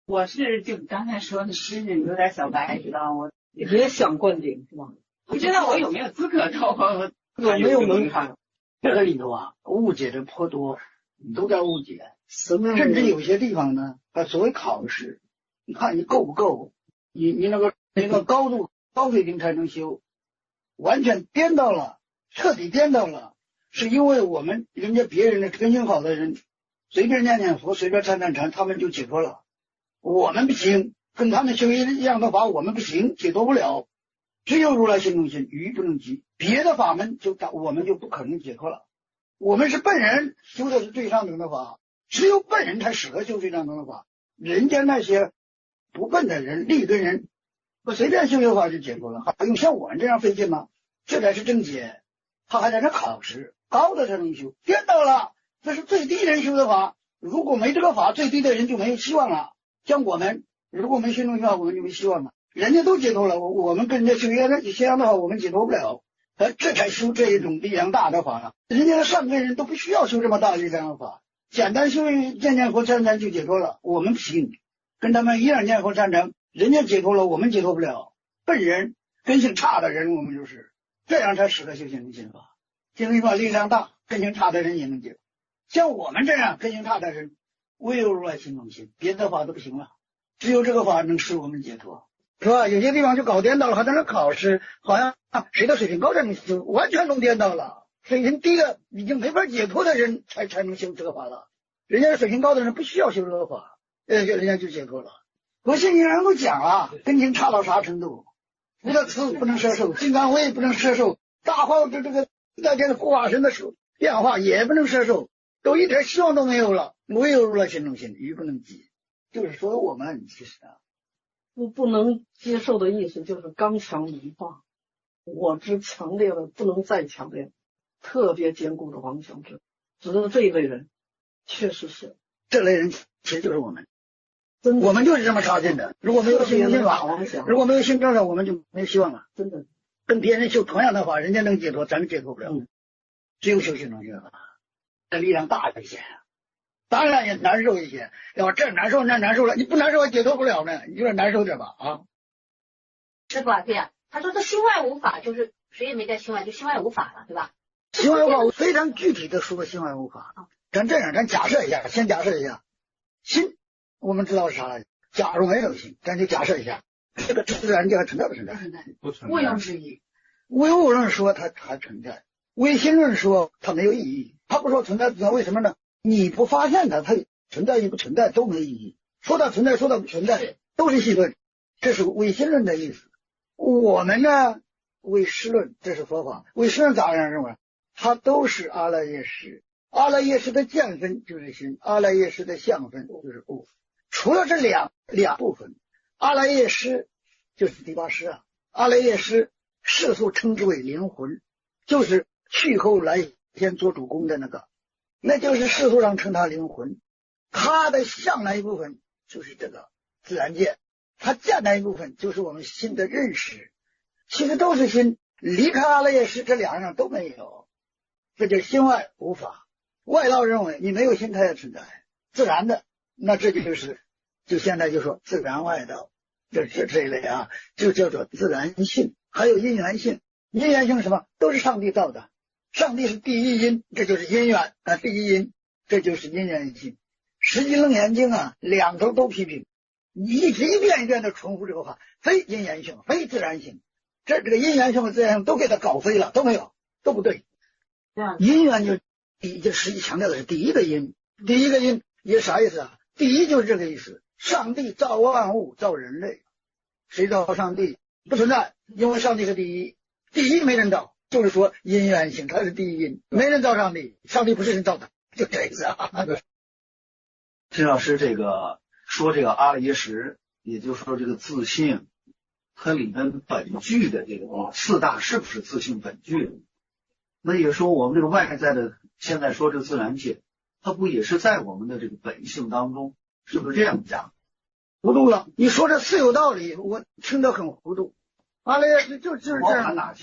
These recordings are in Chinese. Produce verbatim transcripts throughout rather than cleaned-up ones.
我是就刚才说的是有点小白，知道我也想灌顶是吧？ 不知道我有没有资格透露， 有没有门槛？这个里头啊，误解的颇多，都在误解。甚至有些地方呢，它所谓考试，你看你够不够，你你那个那个高度高水平才能修，完全颠倒了，彻底颠倒了。是因为我们人家别人的根性好的人，随便念念佛，随便参参禅，他们就解脱了。我们不行，跟他们修一样的法，我们不行，解脱不了。只有如来心中心，愚不能及。别的法门就我们就不可能解脱了。我们是笨人，修的是最上等的法，只有笨人才适合修最上等的法。人家那些不笨的人、立根人，不随便修修法就解脱了，还用像我们这样费劲吗？这才是正解。他还在这考试，高的才能修，颠倒了，这是最低人修的法。如果没这个法，最低的人就没有希望了。像我们，如果我们心中心法，我们就没希望了。人家都解脱了，我我们跟人家修一样的一样的话，我们解脱不了。呃，这才修这一种力量大的法了。人家的上根人都不需要修这么大力量的法，简单修念念佛参禅就解脱了。我们不行，跟他们一样念佛参禅，人家解脱了，我们解脱不了。笨人、根性差的人，我们就是这样才适合修心中心法。心中心法力量大，根性差的人也能解。像我们这样根性差的人，唯有如来心中心，别的法都不行了，只有这个法能使我们解脱。是吧？有些地方就搞颠倒了，还在那考试，好像啊谁的水平高才能修，完全弄颠倒了。水平低的已经没法解脱的人才才能修这个法了。人家水平高的人不需要修这个法，呃，人家就解脱了。我现在人都讲了，根性差到啥程度？福德慈不能摄受，金刚威不能摄受，大化这这个大天的护法神的手变化也不能摄受，都一点希望都没有了。唯有如来心中心，愚不能及。就是说我们其实啊。 不不能接受的意思就是刚强无化，我之强烈的不能再强烈，特别坚固的王强之，指的这一类人，确实是这类人，其实就是我们，我们就是这么差劲的。如果没有心中心法，如果没有心正法，我们就没有希望了。 真的， 跟别人修同样的法，人家能解脱，咱们解脱不了。嗯、只有修心中心法，这力量大一些。当然也难受一些，要这难受那难受了，你不难受还解脱不了呢，你有点难受点吧啊。 师傅啊，对呀、啊，他说这心外无法，就是谁也没在心外，就心外无法了，对吧？ 心外无法，我非常具体的说心外无法。咱这样，咱假设一下，先假设一下，心我们知道是啥了。假如没有心，咱就假设一下，这个自然界还存在不存在？ 不存在， 不存在。毋庸置疑。 唯物论说它还存在，唯心论说它没有意义。他不说存在不存在，为什么呢？你不发现它，它存在与不存在都没意义。说它存在，说它不存在，都是戏论。这是唯心论的意思。我们呢，唯识论，这是佛法。唯识论咋样认为？它都是阿赖耶识。阿赖耶识的见分就是心，阿赖耶识的相分就是物。除了这两两部分，阿赖耶识就是第八识啊。阿赖耶识世俗称之为灵魂，就是去后来天做主公的那个。那就是世俗上称它灵魂，它的相那一部分就是这个自然界，它见那一部分就是我们心的认识，其实都是心，离开阿赖耶识这两样都没有，这就心外无法。外道认为你没有心它也存在，自然的，那这就是就现在就说自然外道，就这这一类啊，就叫做自然性，还有因缘性。因缘性什么？都是上帝造的。上帝是第一因，这就是因缘啊，第一因，这就是因缘性。十集楞严经啊，两头都批评，一直一遍一遍的重复这个话，非因缘性，非自然性，这这个因缘性和自然性都给它搞飞了，都没有，都不对。因缘就第就实际强调的是第一个因，第一个因也啥意思啊？第一就是这个意思，上帝造万物，造人类，谁造上帝？不存在，因为上帝是第一，第一没人造。就是说因缘性，它是第一因，没人造上帝，上帝不是人造的，就这意思啊。 陈老师这个说这个阿赖耶识，也就是说这个自性，它里面本具的这个四大是不是自性本具？那也说我们这个外在的，现在说这个自然界，它不也是在我们的这个本性当中，是不是这样讲？ 糊涂了，你说这是有道理，我听得很糊涂。阿赖耶识就就是这样。 包含哪些吧？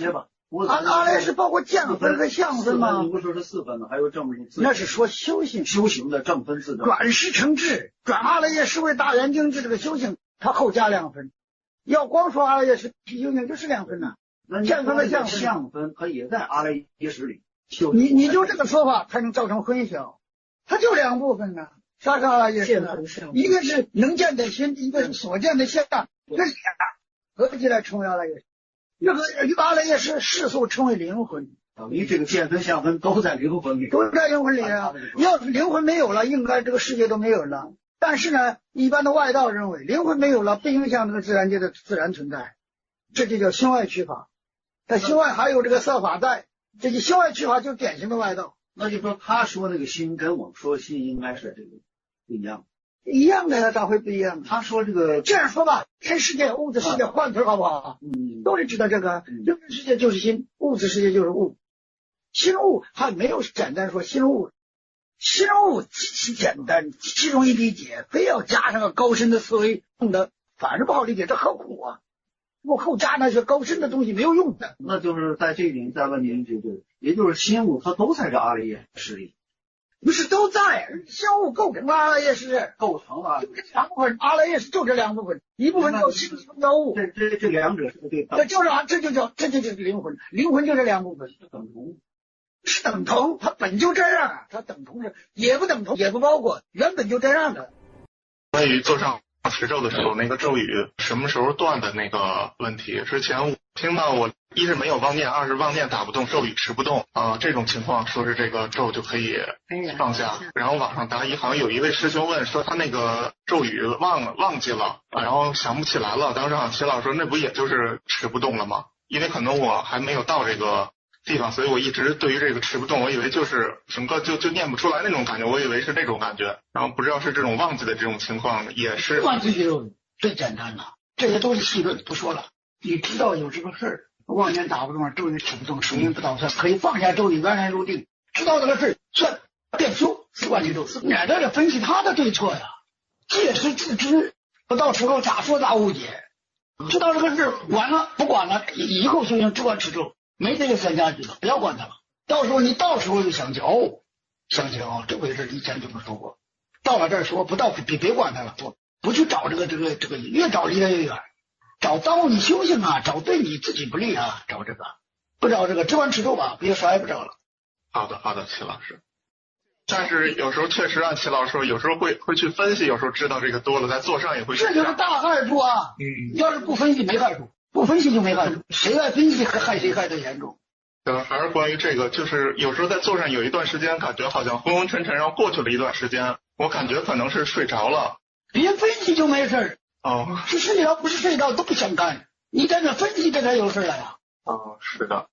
阿阿赖耶识包括见分和相分吗？ 你不说是四分吗？还有正分。 那是说修行， 修行的正分自正。 转识成智，转阿赖耶识为大圆净智，这个修行它后加两分。要光说阿赖耶识修行就是两分呐。见分和相分， 相分它也在阿赖耶识里。 你你就这个说法才能造成混淆，它就两部分呢。啥是阿赖耶识呢？一个是能见的心，一个是所见的相，这俩合起来成为阿赖耶识。这个阿赖耶识世俗称为灵魂， 等于这个见分相分都在灵魂里， 都在灵魂里啊。要是灵魂没有了，应该这个世界都没有了。但是呢，一般的外道认为灵魂没有了，不影响这个自然界的自然存在，这就叫心外取法。但心外还有这个色法在，这就心外取法就是典型的外道。 那就说他说那个心跟我们说心应该是这个不一样。 一样的呀，咋会不一样？ 他说这个这样说吧，人世界、物质世界换词好不好？ 嗯， 都得知道这个，人世界就是心，物质世界就是物。心物还没有简单说心物，心物极其简单，极其容易理解，非要加上个高深的思维，弄得反而不好理解，这何苦啊？我后加那些高深的东西没有用的。 那就是在这里再问您一句，对，也就是心物它都在这阿赖耶识里。 不是都在，相互构成阿赖耶识， 构成了就这两部分，阿赖耶识就这两部分，一部分叫心，一部分叫物。 这这这两者是对等， 这就是啊，这就叫这就就是灵魂，灵魂就这两部分是等同， 是等同，它本就这样啊，它等同是也不等同，也不包括，原本就这样的。 关于坐上持咒的时候，那个咒语什么时候断的那个问题，之前我听到我一是没有妄念，二是妄念打不动，咒语持不动啊、呃，这种情况说是这个咒就可以放下。然后网上答疑好像有一位师兄问说他那个咒语忘忘记了，然后想不起来了。当时好像齐老师说那不也就是持不动了吗？因为可能我还没有到这个地方，所以我一直对于这个持不动，我以为就是整个就就念不出来那种感觉，我以为是那种感觉。然后不知道是这种忘记的这种情况也是。 忘记就最简单了，这些都是细论不说了。你知道有这个事儿，妄念打不动，咒语持不动，手心不倒算，可以放下咒语，安然入定。知道这个事儿，算变修，四观其咒，免得分析他的对错呀。戒是自知，不到时候咋说咋误解。知道这个事儿，管了不管了，以后修行只管持咒，没这个三下去了，不要管它了。到时候你到时候就想起哦，想起哦，这回事以前怎么说过？到了这儿说不到，别别管它了，不不去找这个这个这个，越找离得越远。找耽误你修行啊，找对你自己不利啊，找这个，不找这个，只管持咒吧，别啥也不找了。 好的，好的，齐老师。但是有时候确实按齐老师说，有时候会会去分析，有时候知道这个多了，在座上也会。 这就是大害处啊！ 嗯， 要是不分析没害处，不分析就没害处，谁爱分析害谁害得严重。 对，还是关于这个，就是有时候在座上有一段时间，感觉好像昏昏沉沉，然后过去了一段时间，我感觉可能是睡着了。 别分析就没事儿。 哦， 是睡着不是睡着都不相干，你在这分析这才有事了呀。 哦，是的。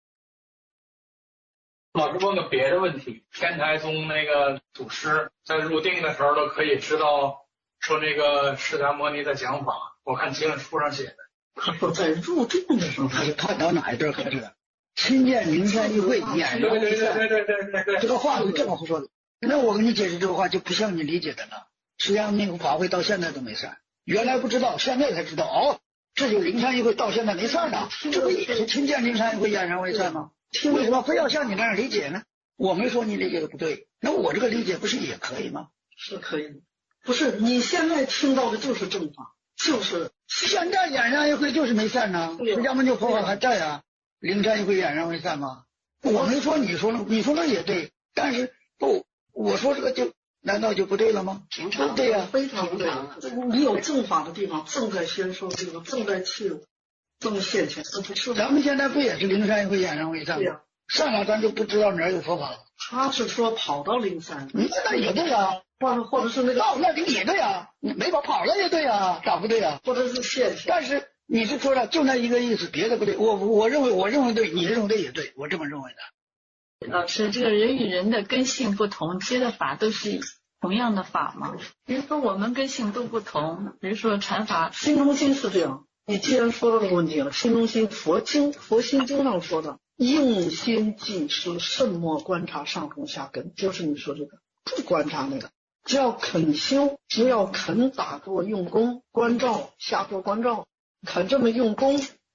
老师问个别的问题，天台宗那个祖师在入定的时候都可以知道说那个释迦牟尼的讲法，我看经书上写的。 在入定的时候，他就看到哪一段可是亲见灵山一会，俨然对对对对对对对对， 这个话是这么说的。那我跟你解释这个话就不像你理解的了。实际上那个法会到现在都没散。原来不知道，现在才知道哦，这就灵山一会到现在没散呢，这不也是亲见灵山一会俨然为散吗？为什么非要像你那样理解呢？我没说你理解的不对，那我这个理解不是也可以吗？ 是可以的，不是你现在听到的就是正法，就是现在俨然一会就是没散呢，释迦牟尼佛法还在啊，灵山一会俨然为散吗？我没说你说了，你说的也对，但是不，我说这个就。难道就不对了吗？ 平常对呀、啊， 非常对。你有正法的地方，正在先说这个，正在去，正现前，这不是？ 咱们现在不也是灵山一会俨然为散吗？ 对呀、啊， 散了咱就不知道哪儿有佛法了。 他是说跑到灵山， 嗯，那也对呀、啊， 或者或者是那个到那里也对呀、啊，没跑跑了也对呀、啊，咋不对呀、啊？ 或者是现前。 但是你是说了就那一个意思，别的不对。我我认为我认为对，你认为对也对，我这么认为的。 老师，这个人与人的根性不同，接的法都是同样的法吗？比如说我们根性都不同，比如说禅法， 心中心是这样。你既然说到这个问题了，心中心，佛经佛心经上说的，用心济施，慎莫观察上中下根，就是你说这个，不观察那个，只要肯修，只要肯打坐用功，关照下坐关照，肯这么用功，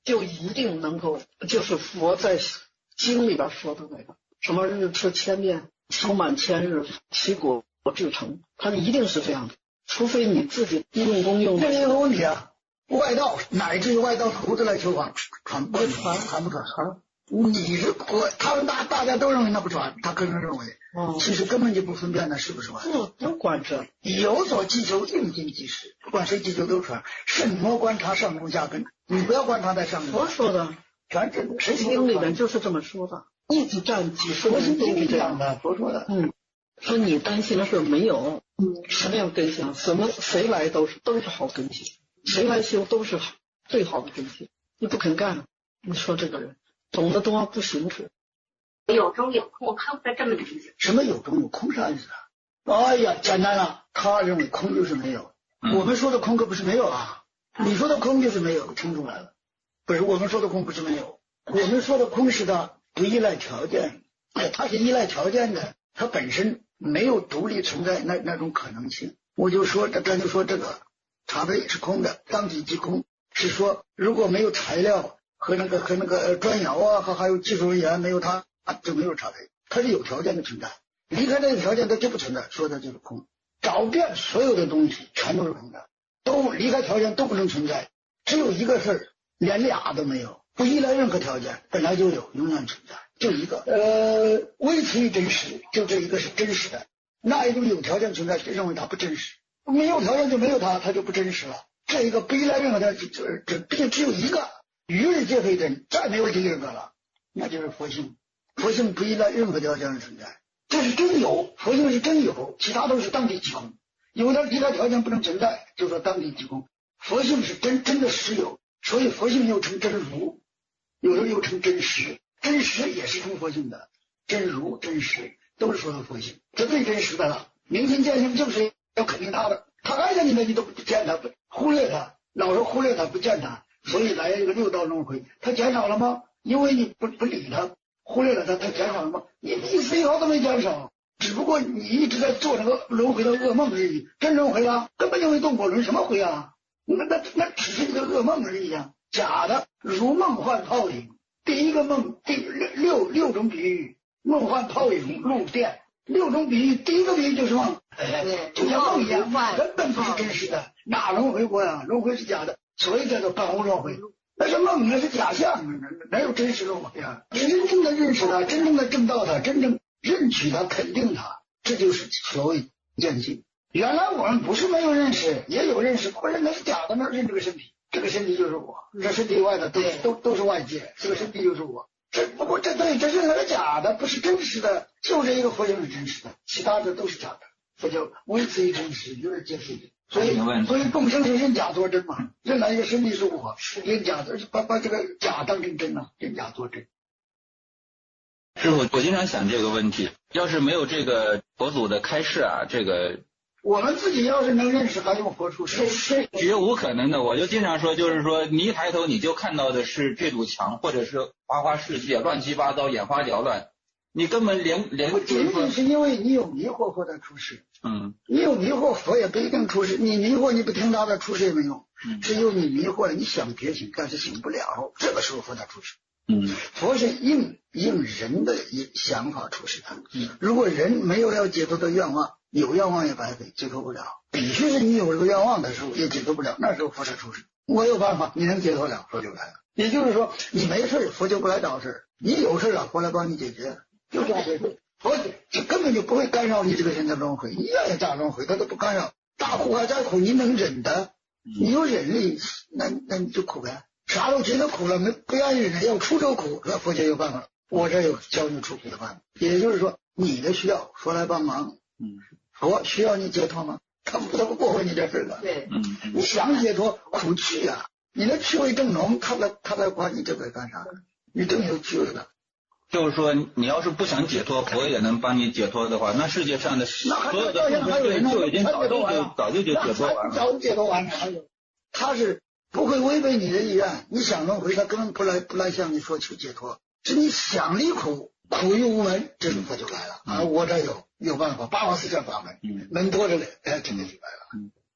就一定能够，就是佛在经里边说的那个什么日吃千面，sống满千日，其果至诚，它一定是这样的，除非你自己用功用这一个问题啊，外道乃至于外道徒子来求法，传不传？传不传？传。你是我，他们大大家都认为那不传，他个人认为， 哦， 其实根本就不分辨那是不是传。 不不管这， 有所祈求，应尽即实，不管谁祈求都传。慎莫观察上根下根，你不要观察在上根。 佛说的， 全真的，谁经里面就是这么说的，一直占几十年都是这样的。佛说的， 嗯，说你担心的事没有，嗯，什么样根性，什么谁来都是都是好根性，谁来修都是最好的根性。你不肯干，你说这个人懂得多不行持。 有中有空，我看不出来这么理解。 什么有中有空啥意思啊？哎呀，简单了，他认为空就是没有， 嗯、 我们说的空可不是没有啊，你说的空就是没有，听出来了。不是我们说的空不是没有，我们说的空是它不依赖条件，哎，它是依赖条件的，它本身没有独立存在那那种可能性。我就说这咱就说这个茶杯是空的，当体即空，是说如果没有材料和那个和那个砖窑啊和还有技术人员没有它啊就没有茶杯，它是有条件的存在，离开这个条件它就不存在，说的就是空。找遍所有的东西全都是空的，都离开条件都不能存在，只有一个事儿连俩都没有，不依赖任何条件，本来就有，永远存在，就一个。呃，唯此于真实，就这一个是真实的。那一种有条件存在，谁认为它不真实？没有条件就没有它，它就不真实了。这一个不依赖任何条件，这这这只有一个，于日皆非真，再没有第二个了，那就是佛性。佛性不依赖任何条件的存在，这是真有，佛性是真有，其他都是当体即空。因为它离开条件不能存在，就说当体即空。佛性是真真的实有。所以佛性又称真如，有的又称真实，真实也是称佛性的，真如真实都是说的佛性，这最真实的了。明心见性就是要肯定他的，他爱着你的你都不见他，忽略他，老是忽略他不见他，所以来这个六道轮回，他减少了吗？因为你不不理他，忽略了他，他减少了吗？你一丝一毫都没减少，只不过你一直在做那个轮回的噩梦而已。真轮回了，根本就没动过轮，什么回啊？那那那只是一个噩梦而已啊，假的，如梦幻泡影。第一个梦，第六六六种比喻，梦幻泡影、露电，六种比喻，第一个比喻就是梦，哎，就像梦一样，根本不是真实的，哪轮回过呀？轮回是假的，所以叫做半无轮回。那是梦，那是假象，哪有真实轮回啊？真正的认识它，真正的证到它，真正认取它，肯定它，这就是所谓见性。原来我们不是没有认识，也有认识，我认那是假的，那认这个身体，这个身体就是我，这身体以外的都都都是外界，这个身体就是我。这不过这对这是那个假的，不是真实的，就这一个佛性是真实的，其他的都是假的。这叫唯此一真实，有点接近。所以所以众生是认假作真嘛，认来一个身体是我，认假的把把这个假当成真了，认假作真。 师傅，我经常想这个问题，要是没有这个佛祖的开示啊，这个。 我们自己要是能认识，还用佛出世？ 是绝无可能的。我就经常说，就是说，你一抬头你就看到的是这堵墙，或者是花花世界，乱七八糟，眼花缭乱，你根本连连不仅仅是因为你有迷惑或者出世， 嗯， 你有迷惑，佛也不一定出世。你迷惑，你不听他的出世也没用。嗯，只有你迷惑了，你想觉醒，但是醒不了，这个时候佛才出世。 嗯， 佛是应应人的想法出世的。嗯，如果人没有要解脱的愿望，有愿望也白费，解脱不了。必须是你有这个愿望的时候，也解脱不了，那时候佛才出世。我有办法，你能解脱了，佛就来了。也就是说，你没事，佛就不来找事；你有事了，佛来帮你解决，就这样解决。佛就根本就不会干扰你这个人的轮回，你愿意咋轮回，他都不干扰。大苦还再苦，你能忍的，你有忍力，那那你就苦呗。啥都觉得苦了，没不愿意忍，要出这苦，那佛就有办法。我这有教你出苦的办法。也就是说，你的需要，佛来帮忙。 嗯， 佛需要你解脱吗？他不他不过问你这事的。 对， 嗯， 你想解脱，苦趣啊！你的趣味正浓，他来他来管你这个干啥？你真有趣味的。 就是说，你要是不想解脱，佛也能帮你解脱的话，那世界上的所有的众生就已经早就就早就就解脱完了。 早就解脱完了。他是不会违背你的意愿，你想轮回，他根本不来不来向你说求解脱，是你想离苦，苦于无门，这种佛就来了。啊，我这有有办法，八法四正法门，门多着嘞，哎，这个就来了。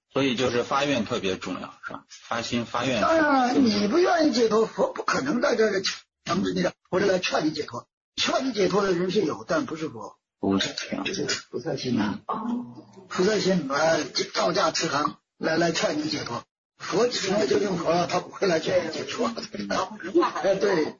所以就是发愿特别重要，是吧？发心发愿。 当然了，你不愿意解脱，佛不可能在这里强制你的，或者来劝你解脱。劝你解脱的人是有，但不是佛。 不是这样， 这是菩萨心啊！菩萨心来造价持行，来来劝你解脱。佛成了究竟佛了，他不会来劝你解脱。哎，对。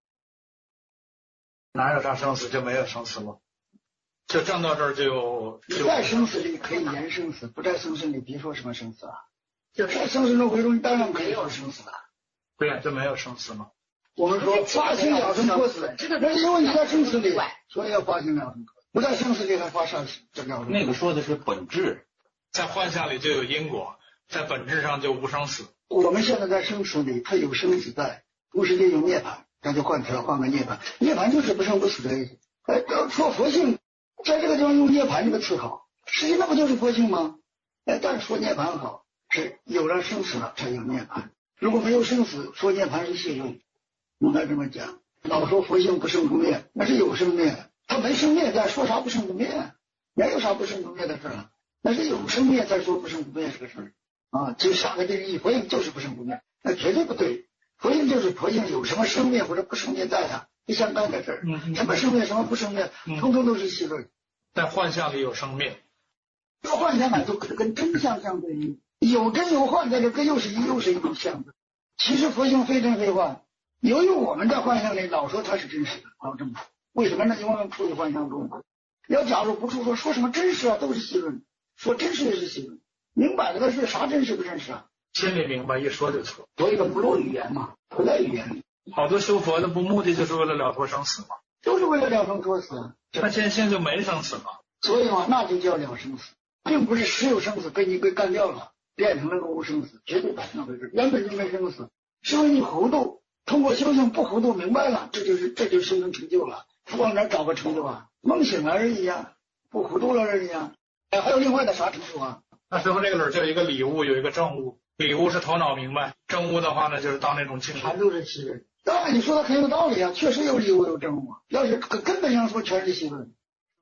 哪有啥生死就没有生死吗？就站到这儿就就在生死里可以言生死，不在生死里别说什么生死了。就在生死中回中，当然可以说生死了。 对呀，就没有生死吗？ 我们说发心了生脱死，那是因为你在生死里，所以要发心了生脱。不在生死里还发啥这条路？ 那个说的是本质， 在幻象里就有因果，在本质上就无生死。 我们现在在生死里，它有生死在，同时也有涅槃，那就换词换个涅槃。涅槃就是不生不死的意思。哎，说佛性，在这个地方用涅槃这个词好，实际那不就是佛性吗？哎，但是说涅槃好，是有了生死了才有涅槃。如果没有生死，说涅槃是戏论，应该这么讲。老说佛性不生不灭，那是有生灭。他没生灭，再说啥不生不灭？哪有啥不生不灭的事啊？那是有生灭再说不生不灭这个事儿啊，就下个定义，佛性就是不生不灭，那绝对不对。佛性就是佛性，有什么生灭或者不生灭在它，不相干的事儿。 嗯， 什么生灭，什么不生灭，通通都是戏论。 在幻象里有生灭， 这个幻象呢，就跟真相相对应，有真有幻，在这个又是一又是一种相对。其实佛性非真非幻，由于我们在幻象里老说它是真实的，老这么说。为什么呢？因为我们处于幻象中。要假如不处说说什么真实啊，都是戏论，说真实也是戏论，明摆着的是啥真实不真实啊？ 心里明白，一说就错。 所以说不落语言嘛，不在语言里。 好多修佛的不目的就是为了了脱生死嘛， 就是为了了生脱死。 那见性就没生死了。 所以嘛，那就叫了生死，并不是实有生死被你给干掉了，变成了个无生死，绝对不是那回事。原本就没生死，是因为你糊涂，通过修行不糊涂明白了，这就是这就是修行成就了。不往哪找个成就啊？梦醒了而已啊，不糊涂了而已啊。哎，还有另外的啥成就啊？ 那师傅这个里就有一个理悟，有一个证悟。理悟是头脑明白，证悟的话呢，就是到那种境界。 全都是戏论。当然你说的很有道理啊，确实有理悟有证悟。要是根本上说全是戏论。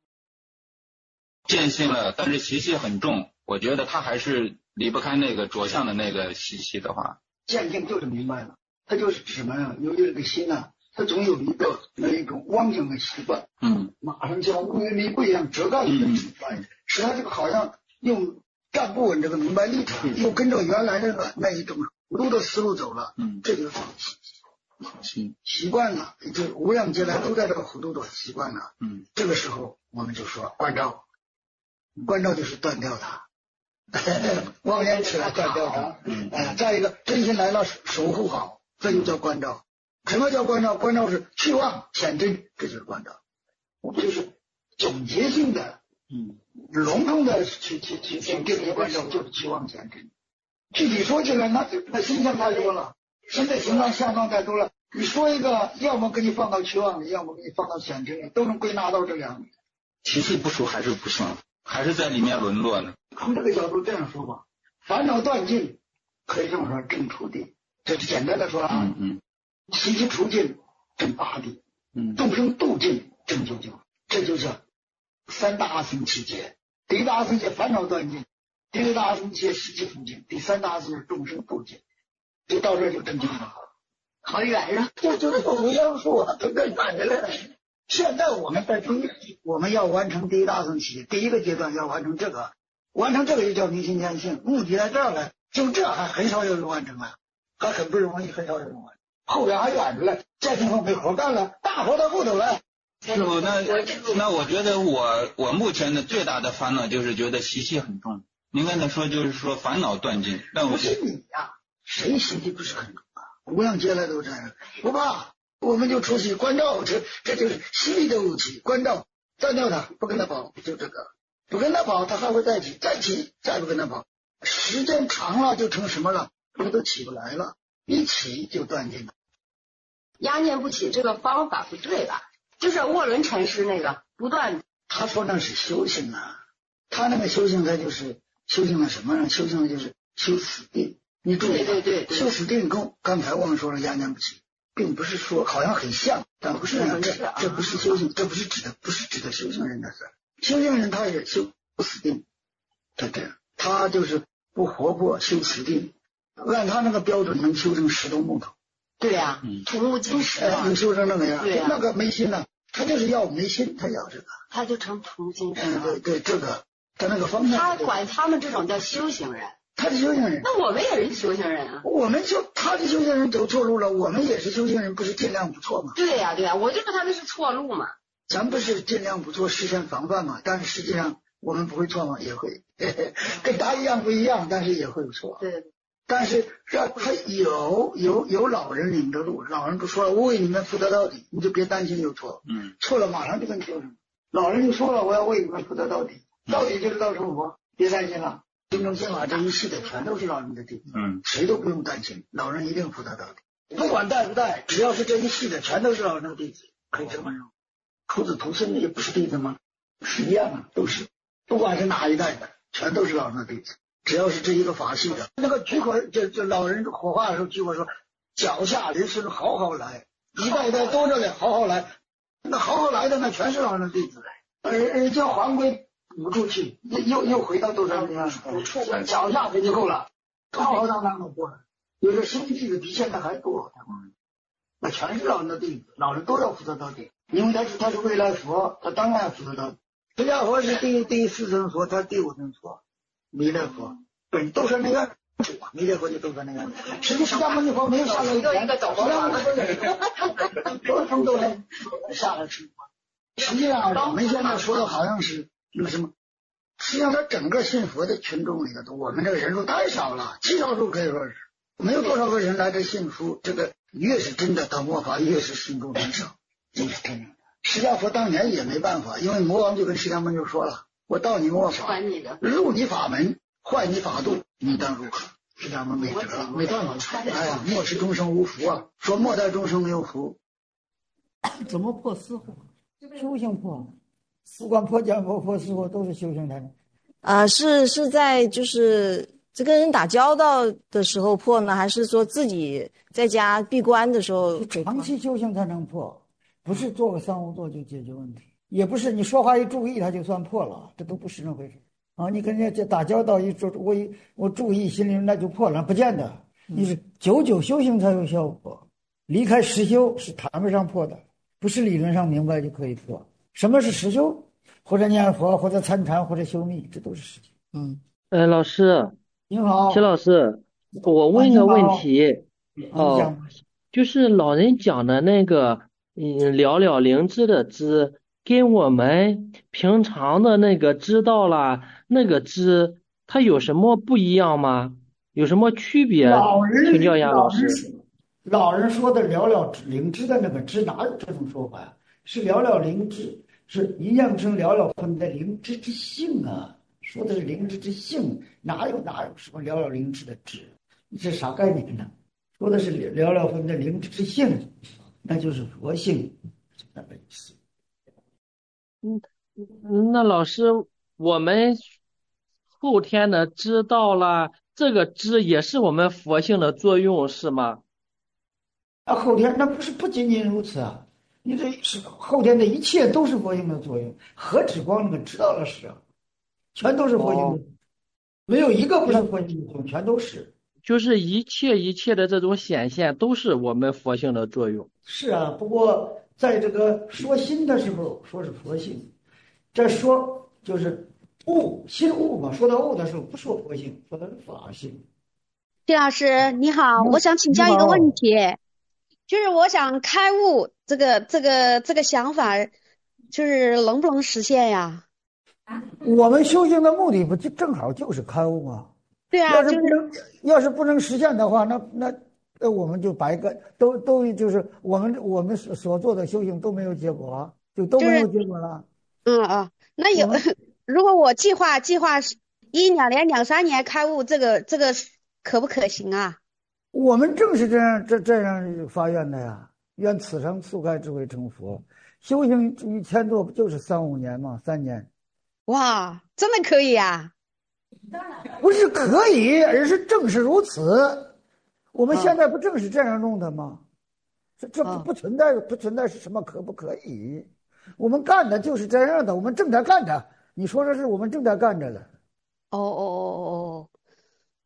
见性了，但是习气很重，我觉得他还是离不开那个着相的那个习气的话。 见性就是明白了，他就是指什么呀？由于这个心呢、啊。他总有一个那一种妄想的习惯， 嗯， 马上像乌云密布一样遮盖你的习惯，使他这个好像又站不稳这个明白立场，又跟着原来那个那一种糊涂的思路走了， 嗯， 这就是习习惯了，就无量劫来都在这个糊涂的习惯了， 嗯， 这个时候我们就说关照，关照就是断掉它，妄念起来断掉它， 嗯， 哎，再一个真心来了守护好，这就叫关照。什么叫关照？关照是去妄显真，这就是关照。我们就是总结性的、 嗯， 笼统的去去去去定义关照，就是去妄显真。具体说起来，那那形象太多了，身的形状相状太多了。你说一个，要么给你放到去妄里，要么给你放到显真里，都能归纳到这两里。 习气不除还是不行，还是在里面沦落呢。 从这个角度这样说吧，烦恼断尽，可以这么说，正出地。这是简单的说啊。 嗯嗯。 习气除尽，正八地； 嗯， 众生度尽，正九九。这就叫三大阿僧祇劫。第一大阿僧祇烦恼断尽，第二大阿僧祇习气除尽，第三大阿僧祇众生度尽。就到这就正经了， 好远啊！ 这就是无量数啊，都跟反着来了。现在我们在第一，我们要完成第一大阿僧祇，第一个阶段要完成这个，完成这个就叫明心见性，目的在这儿了。就这还很少有人完成了，还很不容易，很少有人完成。后边还远着了，这地方没活干了，大活到后头来。 师傅，那那我觉得我我目前的最大的烦恼就是觉得习气很重。您刚才说就是说烦恼断尽，但我不是你呀、啊，谁习气不是很重啊？无量劫来都这样，不怕，我们就出去关照，这这就是习气的武器，关照断掉它，不跟他跑，就这个，不跟他跑，他还会再起，再起，再不跟他跑，时间长了就成什么了？这个都起不来了，一起就断尽了。 压念不起这个方法不对吧？就是卧轮禅师那个不断， 他说那是修行啊，他那个修行他就是修行了什么呢？修行的就是修死定。你注意， 对对对， 修死定跟刚才我们说了压念不起，并不是说好像很像，但不是那样。这这不是修行，这不是指的，不是指的修行人的事。修行人他也修不死定，他这样，他就是不活泼修瓷定，按他那个标准能修成石头木头。 对呀、啊，土木金石啊，能修成那个样。 对呀、啊， 那个没心呢，他就是要没心，他要这个， 他就成土木金石了。 嗯，对对，这个在那个方面。 他管他们这种叫修行人。 他是修行人， 那我们也是修行人啊。 我们就他是修行人走错路了，我们也是修行人，不是尽量不错吗？ 对呀、啊、对呀、啊，我就说他们是错路嘛。 咱不是尽量不错，事先防范嘛？但是实际上我们不会错吗？也会，嘿嘿，跟他一样不一样，但是也会有错。 对。 但是让他有有有老人领着路，老人不说了，我为你们负责到底，你就别担心有错。 嗯。 错了马上就跟你说什么。老人就说了，我要为你们负责到底，到底就是到成佛，别担心了。心中心法这一系列全都是老人的弟子， 嗯， 谁都不用担心，老人一定负责到底，不管带不带，只要是这一系列全都是老人的弟子，可以这么说。徒子徒孙也不是弟子吗？是一样的，都是，不管是哪一代的，全都是老人的弟子。只要是这一个法系的，那个举火就就老人火化的时候举火说，脚下留孙好好来，一代一代多着嘞，好好来，那好好来的那全是老人的弟子，而而叫还归。补出去，又又回到斗山里了，脚下去就够了，好好让他们过来。有这生气的比现在还多，那全是老人的弟子，老人都要负责到底，因为他是他是未来佛，他当然要负责到底。释迦佛是第第四尊佛，他第五尊佛，弥勒佛本都是那个，弥勒佛就都是那个。实际释迦牟尼佛没有下来一个一个走佛法的，多种都是下来吃。实际上我们现在说的好像是。那什么？实际上，他整个信佛的群众里头，我们这个人数太少了，极少数可以说是没有多少个人来这信佛。这个越是真的到末法，越是信众很少，这是真的。释迦佛当年也没办法，因为魔王就跟释迦牟尼说了：“我到你末法，入你法门，坏你法度，你当如何？”释迦牟尼没辙，没办法。哎呀，末世众生无福啊！说末代众生没有福， 怎么破私货？修行破。不管破讲破破师傅都是修行才能啊，是是在就是这跟人打交道的时候破呢，还是说自己在家闭关的时候？ 长期修行才能破，不是做个三无做就解决问题，也不是你说话一注意他就算破了，这都不是那回事啊！你跟人家打交道一说，我一我注意心灵那就破了，不见得。你是久久修行才有效果，离开实修是谈不上破的，不是理论上明白就可以破。什么是实修？或者念佛，或者参禅，或者修密，这都是实修。 嗯， 呃，老师， 你好， 齐老师，我问一个问题，哦，就是老人讲的那个，嗯，了了灵知的知，跟我们平常的那个知道啦，那个知，它有什么不一样吗？有什么区别？ 老人请教一下老师。 老人说的了了灵知的那个知，哪有这种说法呀？是了了灵知。是一念生了了分的灵知之性啊，说的是灵知之性，哪有哪有什么了了灵知的知？你这啥概念呢？说的是了了分的灵知之性，那就是佛性，那个意思。 嗯，那老师，我们后天的知道了，这个知也是我们佛性的作用，是吗？ 啊，后天那不是不仅仅如此啊。你这是后天的一切都是佛性的作用，何止光那个知道了是啊，全都是佛性的，哦、没有一个不是佛性的作用，全都是。 就是一切一切的这种显现都是我们佛性的作用。 是啊，不过在这个说心的时候说是佛性，这说就是悟心悟嘛，说到悟的时候不说佛性，说的是法性。 谢老师你好，我想请教一个问题。就是我想开悟这个这个这个想法，就是能不能实现呀？ 我们修行的目的不就正好就是开悟吗？ 对啊， 要是不能、就是、要是不能实现的话，那那那我们就白干，都都就是我们我们所做的修行都没有结果啊，就都没有结果了。 就是、嗯啊，那有、嗯、如果我计划计划一两年两三年开悟，这个这个可不可行啊？ 我们正是这样这这样发愿的呀，愿此生速开智慧成佛。修行一千多不就是三五年吗？三年。 哇，真的可以啊？ 不是可以，而是正是如此。我们现在不正是这样弄的吗？这这不不存在不存在是什么可不可以？我们干的就是这样的，我们正在干着。你说这是我们正在干着了。 哦哦哦哦。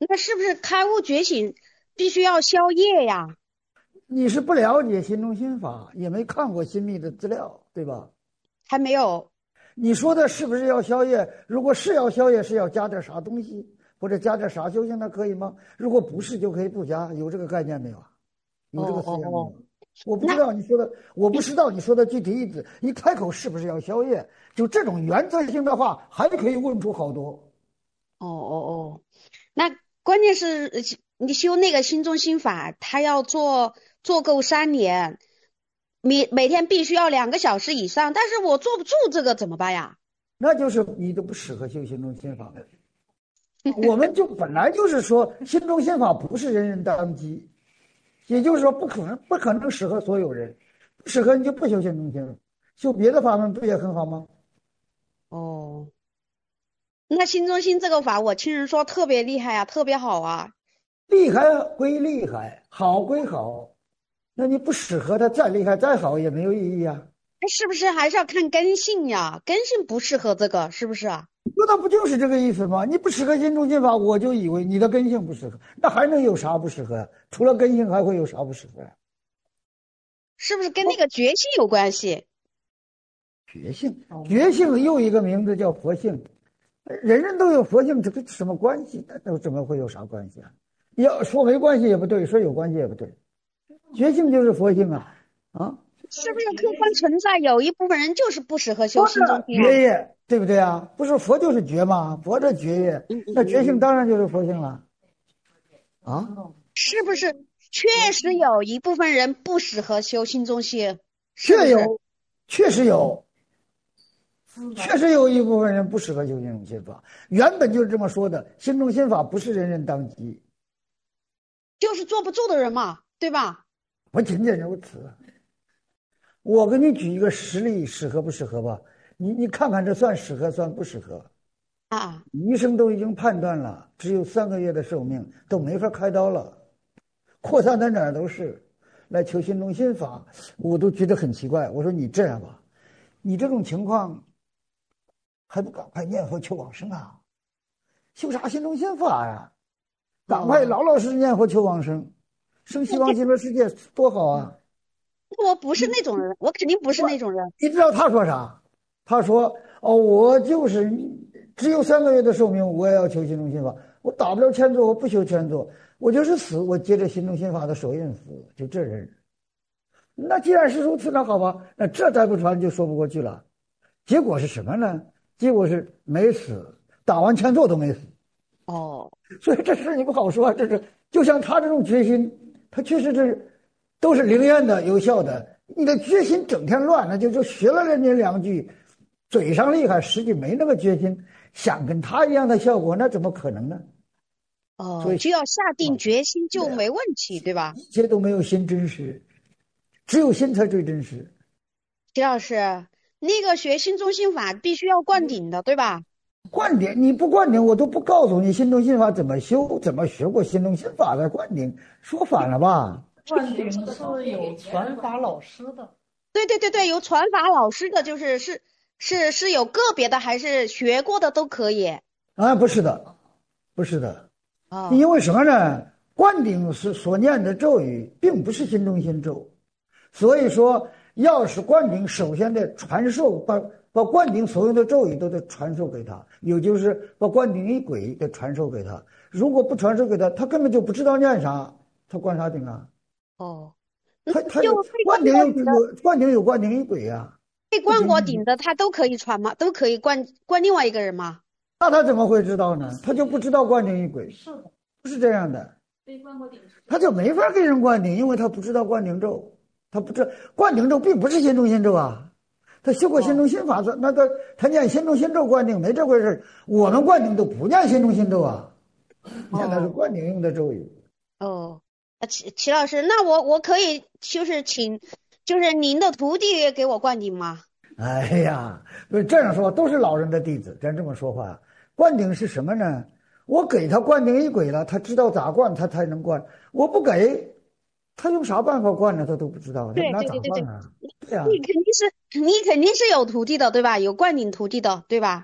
那是不是开悟觉醒必须要消业呀？ 你是不了解心中心法，也没看过新密的资料，对吧？ 还没有。 你说的是不是要消业？如果是要消业，是要加点啥东西，或者加点啥修行，那可以吗？如果不是，就可以不加。有这个概念没有？有这个思想没有？哦哦哦，我不知道你说的，我不知道你说的具体意思。一开口是不是要消业？就这种原则性的话，还可以问出好多。 哦哦哦，那关键是你修那个心中心法，他要做做够三年。每每天必须要两个小时以上，但是我坐不住这个怎么办呀？ 那就是你都不适合修心中心法。我们就本来就是说，心中心法不是人人当机，也就是说不可能不可能适合所有人，不适合你就不修心中心法，修别的法门不也很好吗？ 哦，那心中心这个法，我听人说特别厉害啊，特别好啊。 厉害归厉害，好归好。那你不适合他，再厉害再好也没有意义啊！ 是不是还是要看根性呀？根性不适合这个，是不是啊？ 那不就是这个意思吗？你不适合心中心法，我就以为你的根性不适合，那还能有啥不适合呀？除了根性，还会有啥不适合呀？ 是不是跟那个觉性有关系？ 觉性，觉性又一个名字叫佛性，人人都有佛性，这跟什么关系？那怎么会有啥关系啊？要说没关系也不对，说有关系也不对。觉性就是佛性啊，啊， 是不是客观存在有一部分人就是不适合修心中心觉业，对不对啊？不是佛就是觉吗？佛的觉业，那觉性当然就是佛性了，啊， 是不是确实有一部分人不适合修心中心？ 确有，确实有，确实有一部分人不适合修心中心法，原本就是这么说的，心中心法不是人人当机， 就是坐不住的人嘛，对吧？ 不仅仅如此，我给你举一个实例，适合不适合吧？你你看看这算适合算不适合？ 啊， 医生都已经判断了，只有三个月的寿命，都没法开刀了，扩散到哪儿都是。来求心中心法，我都觉得很奇怪。我说你这样吧，你这种情况还不赶快念佛求往生啊？修啥心中心法呀？赶快老老实实念佛求往生。生西方极乐世界多好啊！ 我不是那种人，我肯定不是那种人。 你知道他说啥？他说：“哦，我就是只有三个月的寿命，我也要求心中心法。我打不了千座，我不修千座，我就是死，我接着心中心法的手印死。”就这人，那既然是如此，那好吧，那这再不传就说不过去了。结果是什么呢？结果是没死，打完千座都没死。 哦， 所以这事你不好说，这是就像他这种决心。他确实是都是灵验的、有效的。你的决心整天乱，那就就学了人家两句，嘴上厉害，实际没那个决心，想跟他一样的效果，那怎么可能呢？ 哦，所以就要下定决心就没问题，对吧？ 一切都没有心真实，只有心才最真实。 齐老师，那个学心中心法必须要灌顶的，对吧？ 灌顶，你不灌顶，我都不告诉你心中心法怎么修，怎么学过心中心法的灌顶，说反了吧？ 灌顶是有传法老师的。 对对对对，有传法老师的，就是是是是有个别的，还是学过的都可以？ 啊，不是的，不是的。啊，因为什么呢？灌顶是所念的咒语，并不是心中心咒，所以说，要是灌顶，首先得传授把。把灌顶所有的咒语都得传授给他，也就是把灌顶仪轨得传授给他。如果不传授给他，他根本就不知道念啥，他灌啥顶啊？ 哦， 他他有灌顶有灌顶有灌顶仪轨呀。 被灌过顶的他都可以传吗？都可以灌灌另外一个人吗？ 那他怎么会知道呢？他就不知道灌顶仪轨。 是的， 不是这样的。 被灌过顶， 他就没法给人灌顶，因为他不知道灌顶咒，他不知灌顶咒并不是心中心咒啊。他修过心中心法，那个他念心中心咒灌顶没这回事。我们灌顶都不念心中心咒啊，念的是灌顶用的咒语。 哦，齐齐老师，那我我可以就是请，就是您的徒弟给我灌顶吗？ 哎呀，不是这样说，都是老人的弟子，咱这么说话。灌顶是什么呢？我给他灌顶仪轨了，他知道咋灌，他才能灌。我不给。他用啥办法灌呢？他都不知道， 对那对对对对， 对呀、啊， 你肯定是你肯定是有徒弟的，对吧？有灌顶徒弟的，对吧？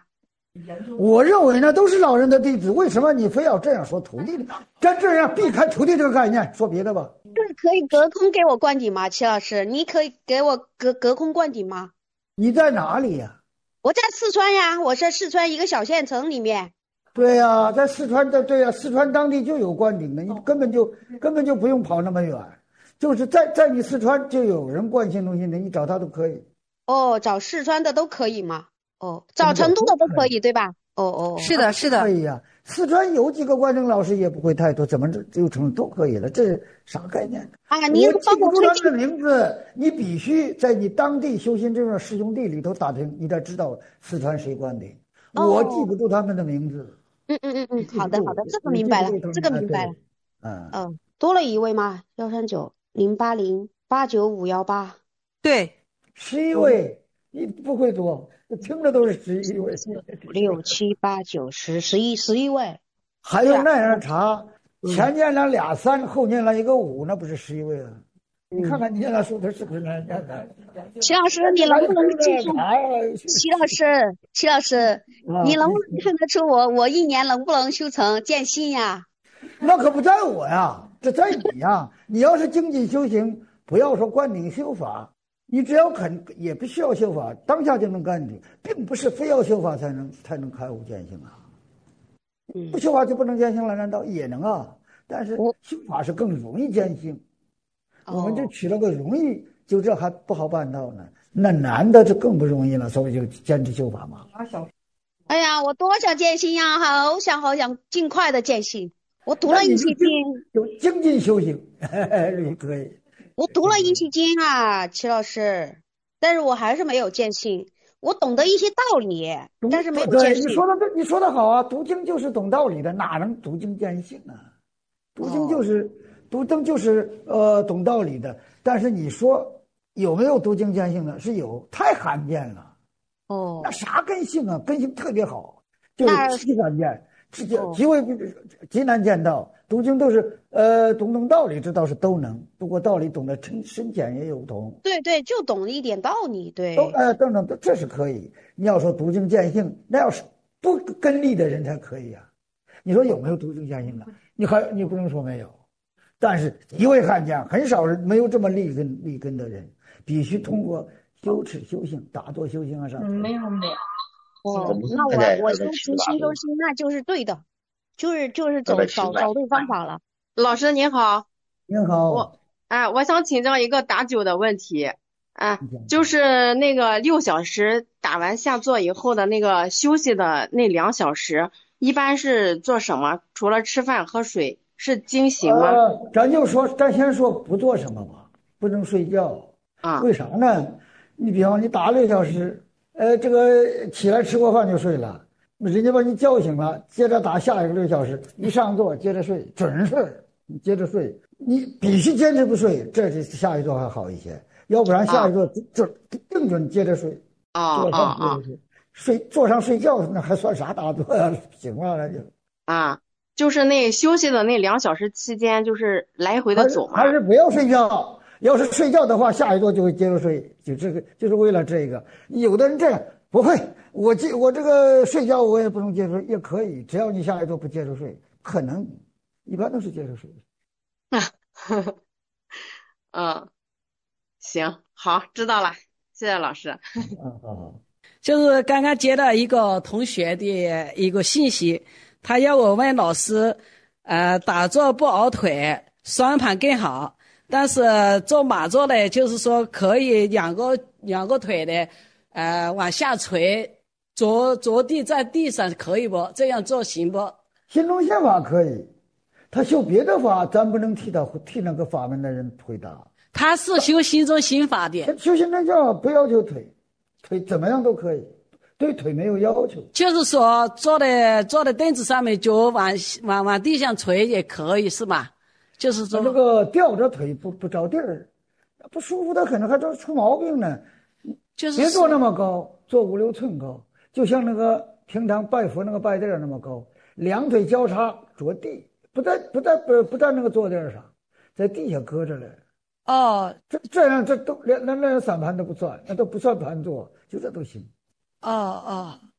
我认为呢，都是老人的弟子，为什么你非要这样说徒弟呢？咱这样避开徒弟这个概念，说别的吧。 对，可以隔空给我灌顶吗？齐老师，你可以给我隔隔空灌顶吗？ 你在哪里呀、啊？ 我在四川呀，我在四川一个小县城里面。 对呀、啊，在四川的，对呀、啊，四川当地就有灌顶的，你根本就根本就不用跑那么远，就是在在你四川就有人灌心中心的，你找他都可以。 哦，找四川的都可以吗？哦，找成都的都可以，对吧？哦哦， 是的，是的， 可以呀、啊。四川有几个观正老师也不会太多，怎么就成都可以了？这是啥概念？ 啊，你我记不住他们的名字，你必须在你当地修行这种师兄弟里头打听，你得知道四川谁灌顶。哦、我记不住他们的名字。 嗯嗯嗯嗯，好的好的，这个明白了，这个明白了。嗯嗯、呃，多了一位吗？幺三九零八零八九五幺八。 对， 十一位。你不会多，听着都是十一位， 六七八九十十一十一位， 还用那样查？前念了俩三，后念了一个五，那不是十一位啊？你看看你现在说的是不是那样的？ 齐老师，你能不能记住？齐老师，齐老师，你能不能看得出我我一年能不能修成见性呀？ 那可不在我呀，这在你呀。你要是精进修行，不要说灌顶修法。你只要肯，也不需要修法，当下就能干顶，并不是非要修法才能才能开悟见性啊。不修法就不能见性了？难道也能啊？但是修法是更容易见性，哦、我们就取了个容易，就这还不好办到呢。那难的就更不容易了，所以就坚持修法嘛。 哎呀，我多想见性呀，好想好想尽快的见性。我读了一期经， 有精进修行，也可以。 我读了一期经啊，齐老师，但是我还是没有见性。我懂得一些道理，但是没有见性。 对，你说的对，你说的好啊，读经就是懂道理的，哪能读经见性啊？读经就是、哦、读经就是呃懂道理的，但是你说有没有读经见性的？是有，太罕见了。 哦， 那啥根性啊？根性特别好，就是极罕见，极极为极难见到。读经都是呃懂懂道理，这倒是都能，不过道理懂得深深浅也有不同。 对对，就懂一点道理，对。 都呃等等，这是可以。你要说读经见性，那要是不根利的人才可以啊。你说有没有读经见性的？你还你不能说没有，但是极为罕见，很少人没有这么立根立根的人，必须通过修持修行、打坐修行啊上。 嗯，没有没有。 哦，那我我修持心中心，那就是对的。就是就是走找找对方法了。 老师您好。 您好。 我哎，我想请教一个打灸的问题。哎，就是那个六小时打完下坐以后的那个休息的那两小时，一般是做什么？除了吃饭喝水，是经行吗？ 呃，咱就说，咱先说不做什么吧，不能睡觉啊？ 为啥呢？你比方你打六小时，呃，这个起来吃过饭就睡了。人家把你叫醒了，接着打下一个六小时，一上座接着睡，准睡，你接着睡，你必须坚持不睡，这是下一座还好一些，要不然下一座准定准接着睡。 啊啊啊！ 睡坐上睡觉那还算啥打坐呀？醒了那就啊，就是那休息的那两小时期间，就是来回的走嘛。 还是不要睡觉，要是睡觉的话，下一座就会接着睡，就这个就是为了这个。有的人这样。不会，我接我这个睡觉我也不能接受，也可以，只要你下来都不接着睡，可能，一般都是接着睡。 啊，嗯，行，好，知道了，谢谢老师。 嗯，好好。 就是刚刚接到一个同学的一个信息，他要我问老师，呃，打坐不熬腿，双盘更好，但是做马坐呢，就是说可以两个两个腿的。呃，往下垂，着着地在地上可以不？这样做行不？ 心中心法可以，他修别的法，咱不能替他替那个法门的人回答。 他是修心中心法的， 修心中心法不要求腿，腿怎么样都可以，对腿没有要求。 就是说，坐在坐在凳子上面，脚往往往地上垂也可以，是吧？就是说， 这个吊着腿不不着地儿，不舒服的很，还都出毛病呢。 就是别坐那么高，坐五六寸高，就像那个平常拜佛那个拜垫那么高，两腿交叉着地，不在不在不不在那个坐垫上，在地下搁着嘞。 哦， 这这样这都连那那散盘都不算，那都不算盘坐，就这都行。 哦哦，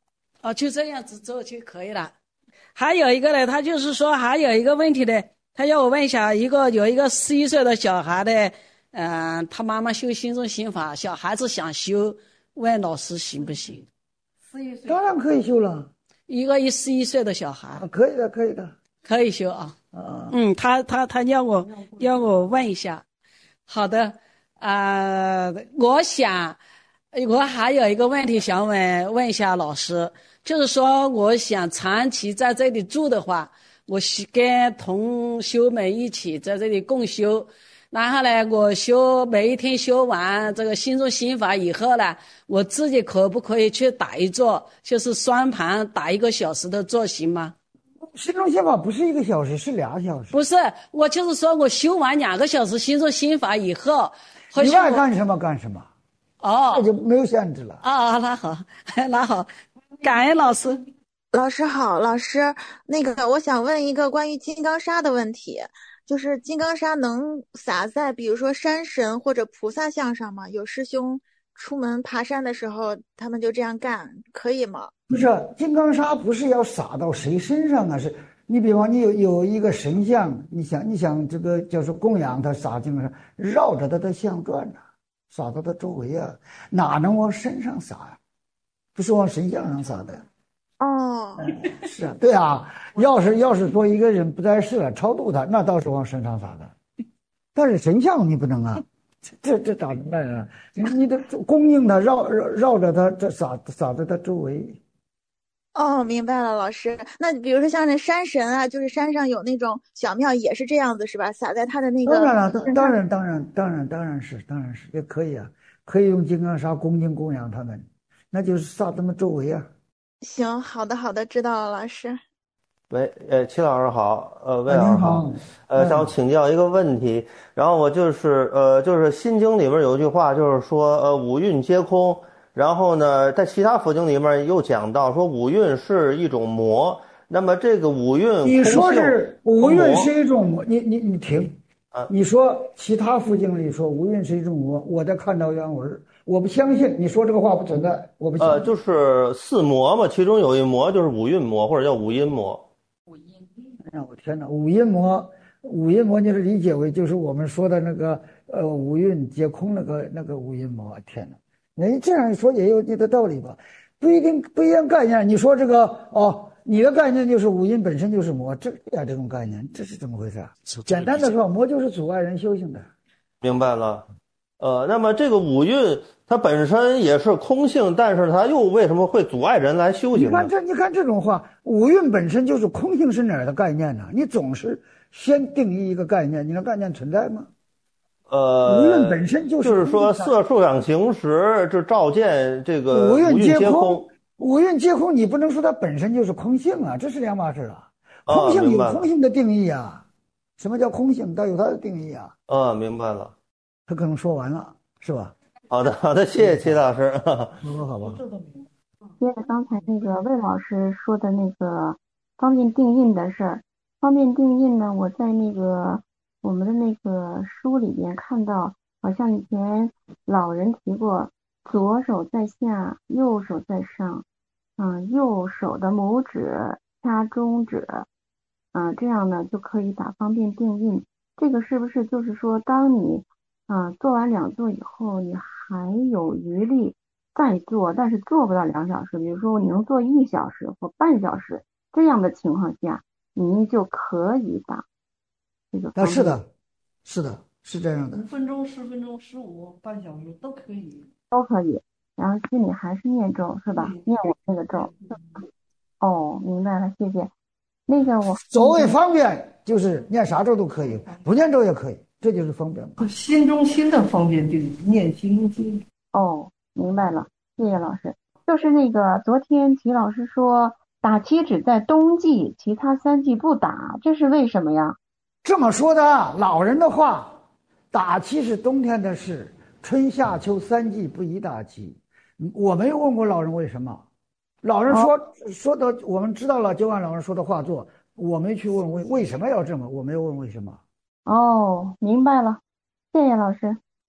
哦，就这样子做就可以了。还有一个呢，他就是说还有一个问题呢，他要我问一下，一个有一个十一岁的小孩呢，嗯、呃，他妈妈修心中心法，小孩子想修，问老师行不行？ 十一岁当然可以修了。 一个一十一岁的小孩， 啊，可以的，可以的， 可以修啊。 啊， 嗯，他他他要我要我问一下。好的，啊、呃，我想我还有一个问题想问问一下老师，就是说我想长期在这里住的话，我跟同修们一起在这里共修。然后呢，我修每一天修完这个心中心法以后呢，我自己可不可以去打一坐，就是双盘打一个小时的坐行吗？ 心中心法不是一个小时，是俩小时。 不是，我就是说我修完两个小时心中心法以后， 你爱干什么干什么。 哦， 那就没有限制了。 啊、哦，那好，那好，感恩老师。 老师好，老师，那个我想问一个关于金刚砂的问题。就是金刚砂能撒在比如说山神或者菩萨像上吗？有师兄出门爬山的时候他们就这样干，可以吗？ 不是，金刚砂不是要撒到谁身上啊，是你比方你有有一个神像，你想你想这个就是供养他，撒金刚砂绕着他的像转呢、啊，撒到他周围啊，哪能往身上撒呀、啊？不是往神像上撒的。 哦， 是啊，对啊，要是要是说一个人不在世了，超度他，那倒是往身上撒的，但是神像你不能啊，这这咋办啊？你你得供应他，绕绕绕着他，这撒撒在他周围。 哦，明白了，老师。那比如说像那山神啊，就是山上有那种小庙，也是这样子是吧？撒在他的那个。 当然了，当然当然当然当然是当然是也可以啊，可以用金刚砂恭敬供养他们，那就是撒他们周围啊。 行，好的，好的，知道了，老师。 喂，呃，齐老师好，呃，魏老师好，呃，想请教一个问题，然后我就是呃，就是《心经》里面有一句话，就是说呃，五蕴皆空，然后呢，在其他佛经里面又讲到说五蕴是一种魔，那么这个五蕴， 你说是五蕴是一种魔，你你你停，啊，你说其他佛经里说五蕴是一种魔，我在看到原文。我不相信你说这个话不存在，我不相信。 呃，就是四魔嘛，其中有一魔就是五蕴魔，或者叫五阴魔。 五阴，哎呀，我天哪！五阴魔，五阴魔，你是理解为就是我们说的那个呃五蕴皆空那个那个五阴魔？天哪！你这样一说也有你的道理吧？不一定，不一样概念。你说这个哦，你的概念就是五阴本身就是魔，这呀这种概念，这是怎么回事？简单的说，魔就是阻碍人修行的。 明白了。呃，那么这个五蕴它本身也是空性，但是它又为什么会阻碍人来修行呢？ 你看这，你看这种话，五蕴本身就是空性，是哪儿的概念呢？你总是先定义一个概念，你的概念存在吗？ 呃， 五蕴本身就是就是说色受想行识，这照见这个五蕴皆空，五蕴皆空，你不能说它本身就是空性啊，这是两码事啊。空性有空性的定义啊，什么叫空性？它有它的定义啊。 啊，明白了。 他可能说完了，是吧？ 好的，好的，谢谢齐老师。 好吧，好吧。 接着刚才那个魏老师说的那个方便定印的事儿，方便定印呢，我在那个我们的那个书里边看到，好像以前老人提过，左手在下，右手在上，嗯，右手的拇指掐中指，嗯，这样呢就可以打方便定印。这个是不是就是说，当你啊、呃，做完两做以后，你还有余力再做，但是做不到两小时，比如说你能做一小时或半小时这样的情况下，您就可以打这个。 啊，是的，是的，是这样的。 五分钟、十分钟、十五、半小时都可以， 都可以。然后心里还是念咒是吧？念我那个咒。哦，明白了，谢谢。那个我所谓方便，就是念啥咒都可以，不念咒也可以。这就是方便嘛， 心中心的方便定义，念心中心。 哦，明白了，谢谢老师。就是那个昨天齐老师说打七只在冬季，其他三季不打，这是为什么呀？ 这么说的，老人的话，打七是冬天的事，春夏秋三季不宜打七。我没有问过老人为什么，老人说、哦、说的我们知道了，就按老人说的话做。我没去问为为什么要这么，我没有问为什么。 哦，明白了，谢谢老师。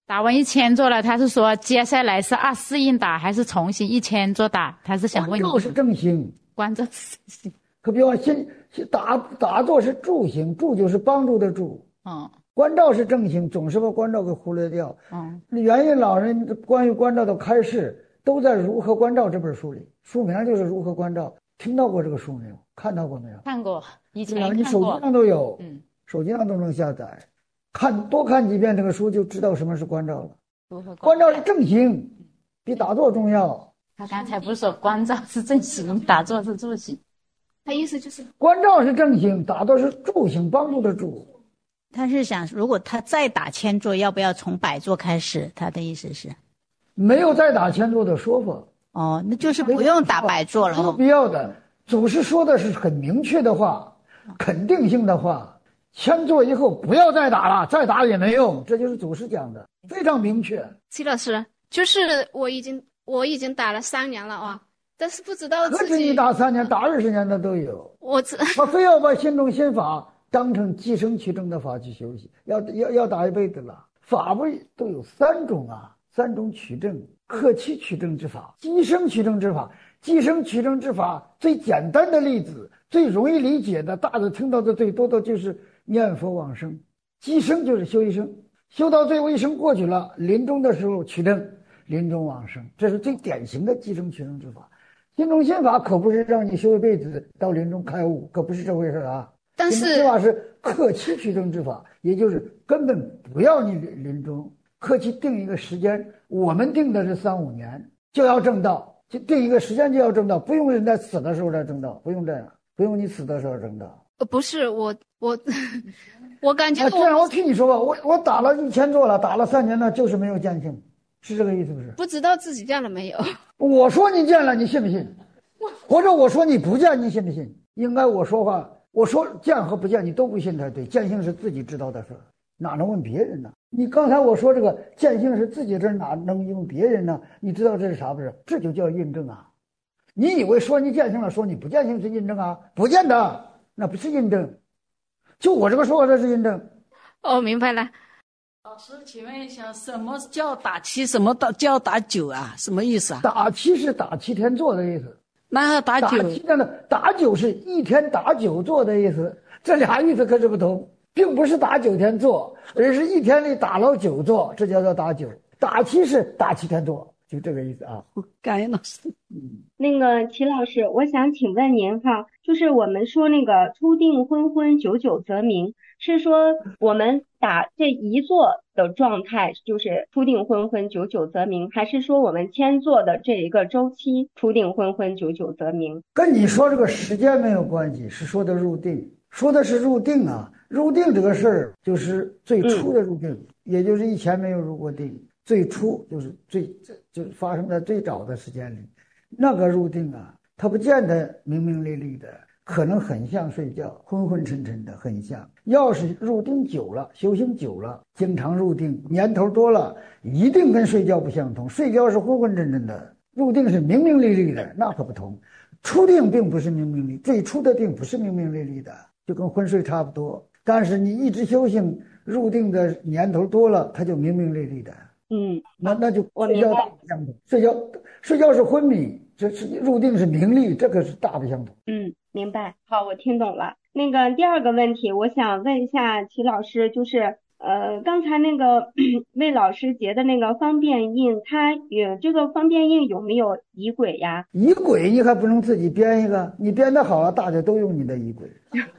打完一千座了，他是说接下来是二四印打还是重新一千座打？他是想问你。 关照是正行， 关照是正行。 可比方先打打坐是助行，助就是帮助的助。 嗯。 关照是正行，总是把关照给忽略掉。 嗯。 元印老人关于关照的开示都在《如何关照》这本书里，书名就是《如何关照》。听到过这个书没有？看到过没有？ 看过，以前看过。 你手机上都有， 嗯， 手机上都能下载。看多看几遍这个书，就知道什么是关照了。关照是正行，比打坐重要。 他刚才不是说关照是正行，打坐是助行？ 他意思就是关照是正行，打坐是助行，帮助的助。 他是想，如果他再打千坐，要不要从百坐开始？他的意思是， 没有再打千坐的说法。 哦，那就是不用打百坐了。 没有必要的。祖师说的是很明确的话，肯定性的话。千坐以后不要再打了，再打也没用，这就是祖师讲的，非常明确。 齐老师，就是我已经我已经打了三年了啊，但是不知道自己。 何止你打三年，打二十年的都有。 我只我非要把心中心法当成寄生取证的法去修习，要要要打一辈子了。法不都有三种啊，三种取证：克期取证之法、寄生取证之法。寄生取证之法最简单的例子，最容易理解的，大家听到的最多的就是念佛往生。寄生就是修一生，修到最后一生过去了，临终的时候取证，临终往生，这是最典型的寄生取证之法。心中心法可不是让你修一辈子到临终开悟，可不是这回事啊。 但是心中心法是克期取证之法，也就是根本不要你临终，克期定一个时间，我们定的是三五年就要证道。就定一个时间就要证道，不用人在死的时候再证道，不用这样，不用你死的时候证道。 呃，不是我我我感觉我、 啊、这样我听你说吧，我我打了一千座了，打了三年了，就是没有见性，是这个意思不是？ 不知道自己见了没有？ 我说你见了，你信不信？或者我说你不见，你信不信？应该我说话，我说见和不见你都不信才对，见性是自己知道的事，哪能问别人呢？你刚才我说这个见性是自己这哪能用别人呢？你知道这是啥不是？这就叫印证啊！你以为说你见性了，说你不见性是印证啊？不见得，那不是印证。就我这个说法，这是印证。 哦，明白了。 老师，请问一下，什么叫打七？什么叫打九啊？什么意思啊？ 打七是打七天坐的意思。 那打九？ 打七天的打九是一天打九坐的意思，这俩意思可是不同。并不是打九天坐，而是一天里打了九坐，这叫做打九。打七是打七天坐，就这个意思啊。 感恩老师。 嗯，那个齐老师，我想请问您哈，就是我们说那个初定昏昏，久久则明，是说我们打这一坐的状态就是初定昏昏，久久则明，还是说我们千坐的这一个周期初定昏昏，久久则明？ 跟你说这个时间没有关系，是说的入定，说的是入定啊。入定这个事儿就是最初的入定，嗯、也就是以前没有入过定，最初就是最就是发生在最早的时间里，那个入定啊，它不见得明明丽丽的，可能很像睡觉，昏昏沉沉的，很像。要是入定久了，修行久了，经常入定，年头多了，一定跟睡觉不相同。睡觉是昏昏沉沉的，入定是明明丽丽的，那可不同。初定并不是明明丽，最初的定不是明明丽丽的，就跟昏睡差不多。但是你一直修行入定的年头多了，它就明明丽丽的。 嗯， 那那就睡觉大不相同。睡觉睡觉是昏迷，这是入定是明丽，这个是大不相同。 嗯，明白。好，我听懂了。那个第二个问题，我想问一下齐老师，就是呃，刚才那个魏老师结的那个方便印，它有这个方便印有没有仪轨呀？ 仪轨你还不能自己编一个？你编得好了，大家都用你的仪轨。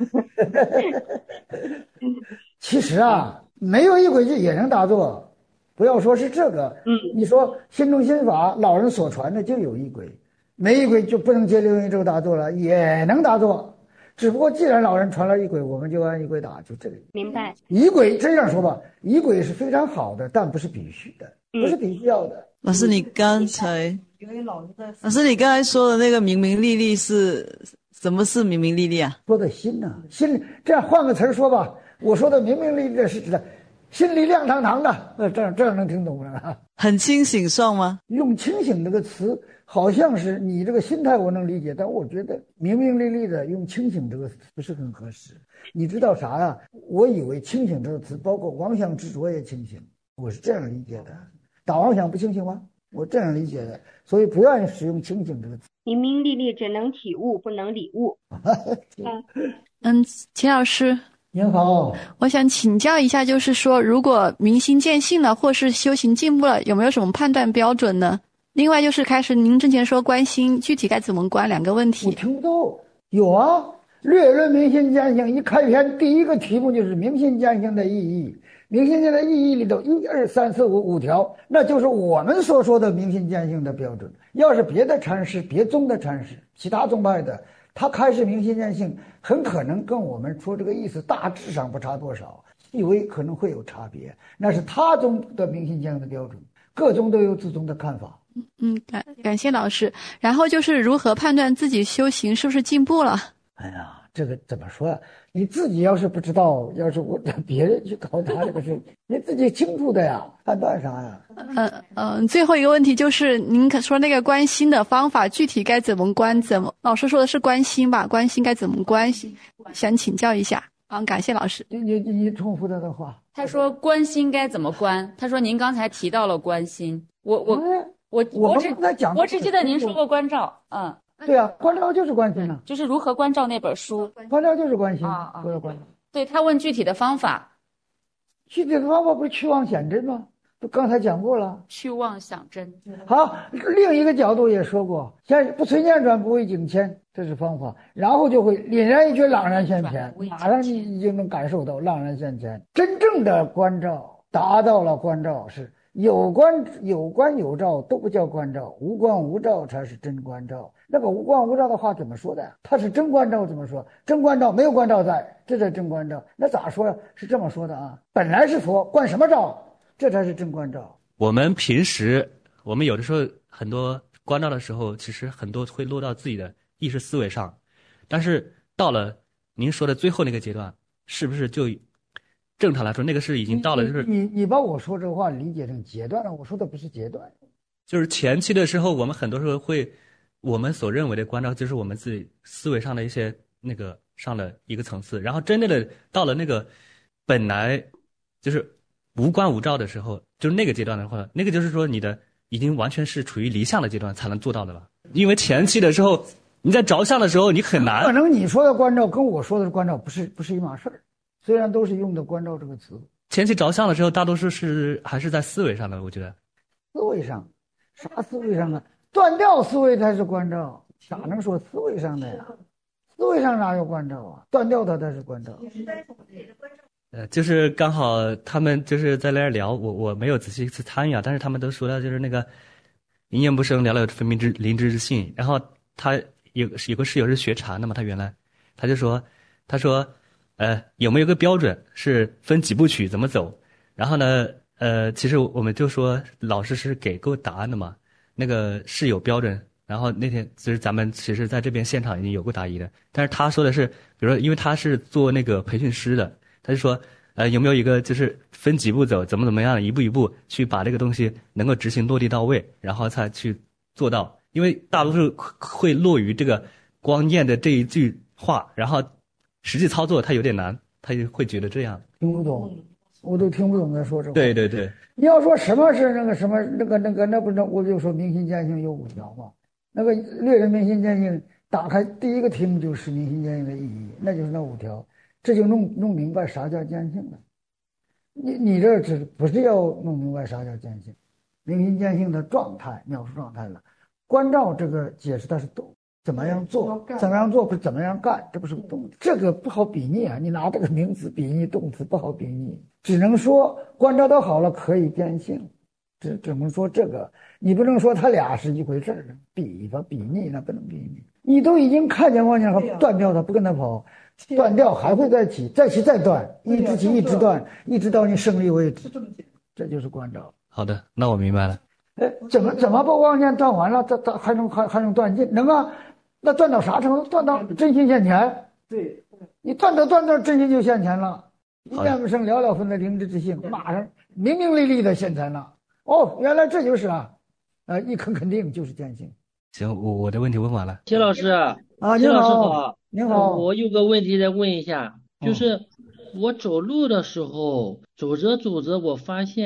其实啊，没有仪轨就也能打坐，不要说是这个。 嗯， 你说心中心法，老人所传的就有仪轨，没仪轨就不能接流云咒打坐了，也能打坐。只不过既然老人传了仪轨，我们就按仪轨打，就这个。 明白。 仪轨这样说吧，仪轨是非常好的，但不是必须的，不是必须要的。 老师，你刚才，老师，你刚才说的那个明明丽丽是什么是明明丽丽啊？ 说的心呢、啊，心这样换个词说吧，我说的明明丽丽的是指的心里亮堂堂的，呃，这样这样能听懂了。 很清醒算吗？ 用清醒这个词，好像是你这个心态我能理解，但我觉得明明丽丽的用清醒这个词不是很合适。你知道啥呀？我以为清醒这个词包括妄想执着也清醒， 我是这样理解的。打妄想不清醒吗？我这样理解的，所以不愿意使用清醒这个词。 明明历历只能体悟，不能理悟。 嗯，秦老师您好， 我想请教一下，就是说，如果明心见性了，或是修行进步了，有没有什么判断标准呢？另外就是开始您之前说观心，具体该怎么观？两个问题。 我听不到。有啊，略论明心见性一开篇第一个题目就是明心见性的意义。明心见的意义里头一二三四五五条，那就是我们所说的明心见性的标准。要是别的禅师、别宗的禅师、其他宗派的，他开始明心见性，很可能跟我们说这个意思大致上不差多少，细微可能会有差别，那是他宗的明心见性的标准，各宗都有自宗的看法。 嗯，感感谢老师。然后就是如何判断自己修行是不是进步了？ 哎呀，这个怎么说呀？你自己要是不知道，要是我别人去考察这个事，你自己清楚的呀，判断啥呀？ 嗯嗯、呃呃，最后一个问题就是您可说那个观心的方法，具体该怎么观？怎么老师说的是观心吧？观心该怎么观？想请教一下。好，感谢老师。 你你你重复他的话。 他说观心该怎么观？他说您刚才提到了观心，我我、嗯、我我只我只记得您说过关照，嗯。 对啊，关照就是关心了、啊， 就是如何关照那本书。 关照就是关心啊， 不要关照。 对，他问具体的方法， 具体的方法不是去妄想真吗？不刚才讲过了。 去妄想真。 好，另一个角度也说过，先不随念转，不为境迁，这是方法，然后就会凛然一觉，朗然现前，马上你就能感受到朗然现前。真正的关照达到了关照是。有关有关有照都不叫关照，无关无照才是真关照。那个无关无照的话怎么说的？他是真关照怎么说？真关照没有关照在，这才真关照。那咋说呀？是这么说的啊，本来是佛，关什么照？这才是真关照。 我们平时我们有的时候很多关照的时候，其实很多会落到自己的意识思维上，但是到了您说的最后那个阶段，是不是就正常来说，那个是已经到了，就是你你你把我说这话理解成阶段了，我说的不是阶段， 就是前期的时候，我们很多时候会，我们所认为的关照，就是我们自己思维上的一些那个上了一个层次，然后真正的到了那个本来就是无关无照的时候，就是那个阶段的话，那个就是说你的已经完全是处于离相的阶段才能做到的了，因为前期的时候你在着相的时候你很难， 可能你说的关照跟我说的关照不是不是一码事儿。虽然都是用的关照这个词， 前期着相的时候，大多数是还是在思维上的，我觉得。 思维上，啥思维上啊？断掉思维才是关照，哪能说思维上的呀？思维上哪有关照啊？断掉它才是关照。 呃，就是刚好他们就是在那儿聊，我我没有仔细去参与啊，但是他们都说到就是那个因缘不生，聊聊分明之灵知之性。然后他有有个室友是学禅的嘛，他原来他就说，他说。呃，有没有个标准是分几部曲怎么走？然后呢，呃，其实我们就说老师是给过答案的嘛，那个是有标准。然后那天其实咱们其实在这边现场已经有过答疑的，但是他说的是，比如说因为他是做那个培训师的，他就说，呃，有没有一个就是分几步走，怎么怎么样，一步一步去把这个东西能够执行落地到位，然后才去做到。因为大多数会落于这个光念的这一句话，然后。实际操作他有点难，他就会觉得这样听不懂，我都听不懂他说这话。 对对对， 你要说什么是那个什么那个那个那不是我就说明心见性有五条嘛？那个略人明心见性，打开第一个题目就是明心见性的意义，那就是那五条，这就弄弄明白啥叫见性了。你你这只不是要弄明白啥叫见性，明心见性的状态描述状态了，关照这个解释它是动。怎么样做？怎么样做不是怎么样干？这不是动，这个不好比拟啊！你拿这个名词比拟动词不好比拟，只能说关照都好了可以变性，只只能说这个，你不能说他俩是一回事儿，比方比拟那不能比拟。你都已经看见妄想和断掉它，不跟他跑，断掉还会再起，再起再断，一直起一直断，一直到你胜利为止，这就是关照。 好的，那我明白了。 哎，怎么怎么把妄念断完了，这这还能还还能断尽？能啊。那断到啥程度？断到真心现前。对，你断到断到真心就现前了。一念不生，了了分的灵知之性，马上明明丽丽的现前了。哦，原来这就是啊，呃，一肯肯定就是见性。 行，我我的问题问完了。 秦老师啊， 秦老师好， 您好， 我有个问题再问一下，就是我走路的时候，走着走着，我发现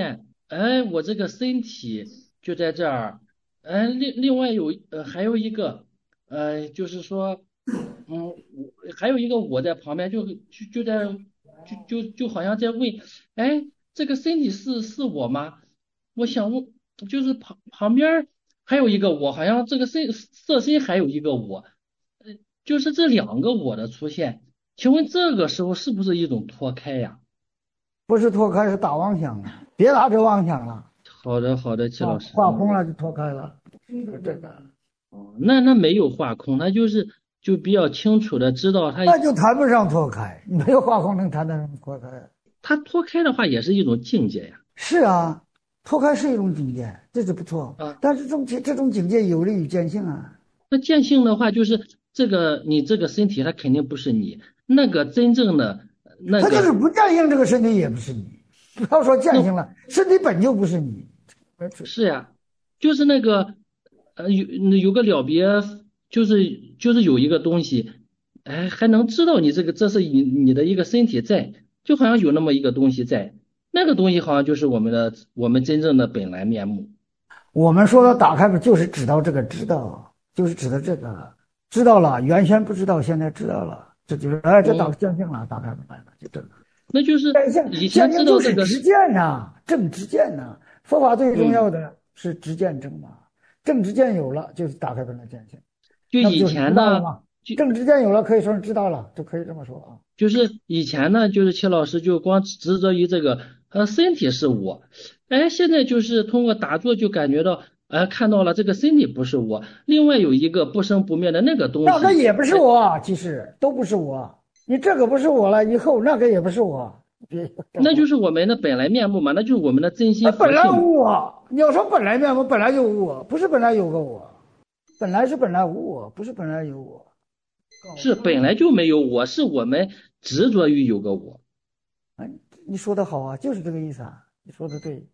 哎，我这个身体就在这儿，哎，另另外有呃还有一个，呃，就是说，嗯，我还有一个我在旁边就就就在就就就好像在问，哎，这个身体是是我吗？我想问，就是旁旁边还有一个我，好像这个身色身还有一个我，呃，就是这两个我的出现，请问这个时候是不是一种脱开呀？ 不是脱开，是打妄想了，别打这妄想了。 好的，好的，齐老师。 画空了就脱开了，是这个。 哦，那那没有画空，那就是就比较清楚的知道他。 那就谈不上脱开，没有画空能谈得上脱开？ 他脱开的话也是一种境界呀。 是啊，脱开是一种境界，这是不错。啊，但是这种这种境界有利于见性啊。 那见性的话，就是这个你这个身体，它肯定不是你那个真正的那个。 他就是不见性，这个身体也不是你。不要说见性了，身体本就不是你。 是呀，就是那个呃有有个了别，就是就是有一个东西，哎，还能知道你这个这是你你的一个身体在，就好像有那么一个东西在，那个东西好像就是我们的我们真正的本来面目。 我们说的打开不就是知道这个知道，就是指的这个知道了，原先不知道，现在知道了，这就是哎，这打见性了，打开来了，就这个。 那就是以前知道这个知见呐，正知见呐。佛法最重要的是知见正嘛，正知见有了，就是打开本来见性。 就以前呢， 正知见有了，可以说是知道了，就可以这么说啊。 就是以前呢，就是齐老师就光执着于这个，呃，身体是我，哎，现在就是通过打坐就感觉到，哎，看到了这个身体不是我，另外有一个不生不灭的那个东西， 那个也不是我，其实都不是我。你这个不是我了，以后那个也不是我， 那就是我们的本来面目嘛，那就是我们的真心。 本来无我，你要说本来面目，本来就无我，不是本来有个我，本来是本来无我，不是本来有我， 是本来就没有我，是我们执着于有个我。 哎，你说的好啊，就是这个意思啊，你说的对。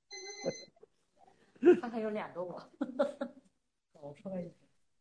他还有两个我。 搞出来一个。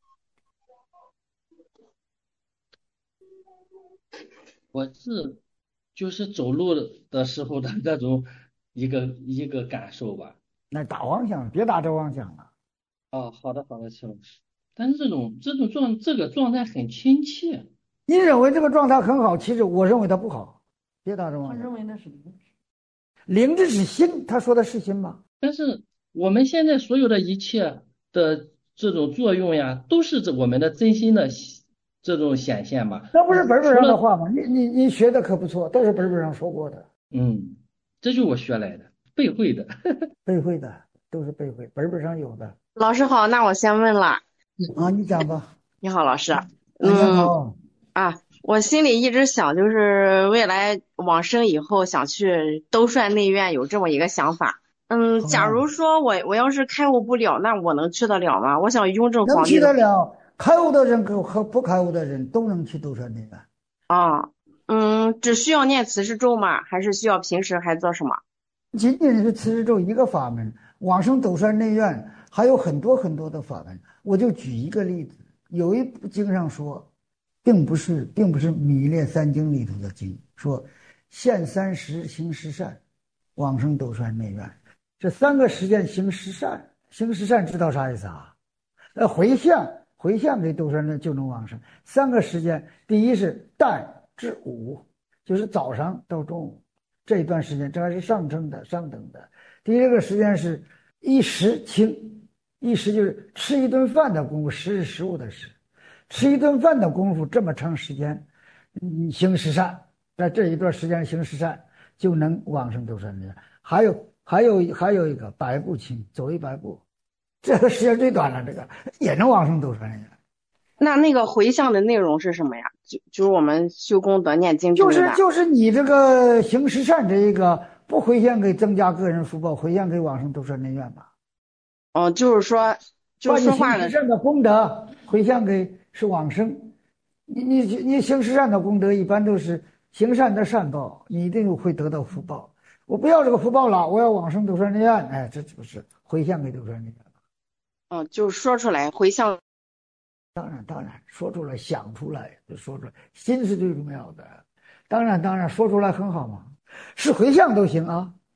我是就是走路的时候的那种一个一个感受吧。 那打妄想，别打这妄想了。 哦，好的好的，齐老师。但是这种这种状这个状态很亲切。 你认为这个状态很好，其实我认为它不好。别打这妄想。 他认为那是灵知。 灵知是心，他说的是心吗？ 但是我们现在所有的一切的这种作用呀，都是这我们的真心的这种显现嘛。 那不是本本上的话吗？你你你学的可不错，都是本本上说过的。 嗯，这就是我学来的，背会的。 背会的都是背会，本本上有的。 老师好，那我先问了。 啊，你讲吧。 你好，老师。 嗯。你好。 啊，我心里一直想，就是未来往生以后想去兜率内院，有这么一个想法。嗯，假如说我我要是开悟不了，那我能去得了吗？我想雍正皇帝。 能去得了，开悟的人和不开悟的人都能去兜率内院。 啊，嗯，只需要念慈氏咒吗？还是需要平时还做什么？ 仅仅是慈氏咒一个法门，往生兜率内院还有很多很多的法门。我就举一个例子，有一部经上说，并不是并不是弥勒三经里头的经，说现三时行十善，往生兜率内院。这三个时间行十善，行十善知道啥意思啊？呃，回向回向给兜率内就能往生。三个时间，第一是旦至午，就是早上到中午这一段时间，这还是上乘的上等的。第二个时间是一时清，一时就是吃一顿饭的功夫，食是食物的食，吃一顿饭的功夫这么长时间，你行十善，在这一段时间行十善就能往生兜率内院。还有还有还有一个百步清，走一百步，这个时间最短了，这个也能往生兜率内院。 那那个回向的内容是什么呀？就就是我们修功德念经之类的。 就是就是你这个行十善这一个不回向给增加个人福报，回向给往生兜率内院吧。 哦，就是说，就是说话的。 把你行十善的功德回向给是往生，你你你行十善的功德一般都是行善的善报，你一定会得到福报。我不要这个福报了，我要往生兜率内院，哎，这就是回向给兜率内院。 嗯，就是说出来回向。 当然当然，说出来想出来就说出来，心是最重要的。当然当然，说出来很好嘛，是回向都行啊。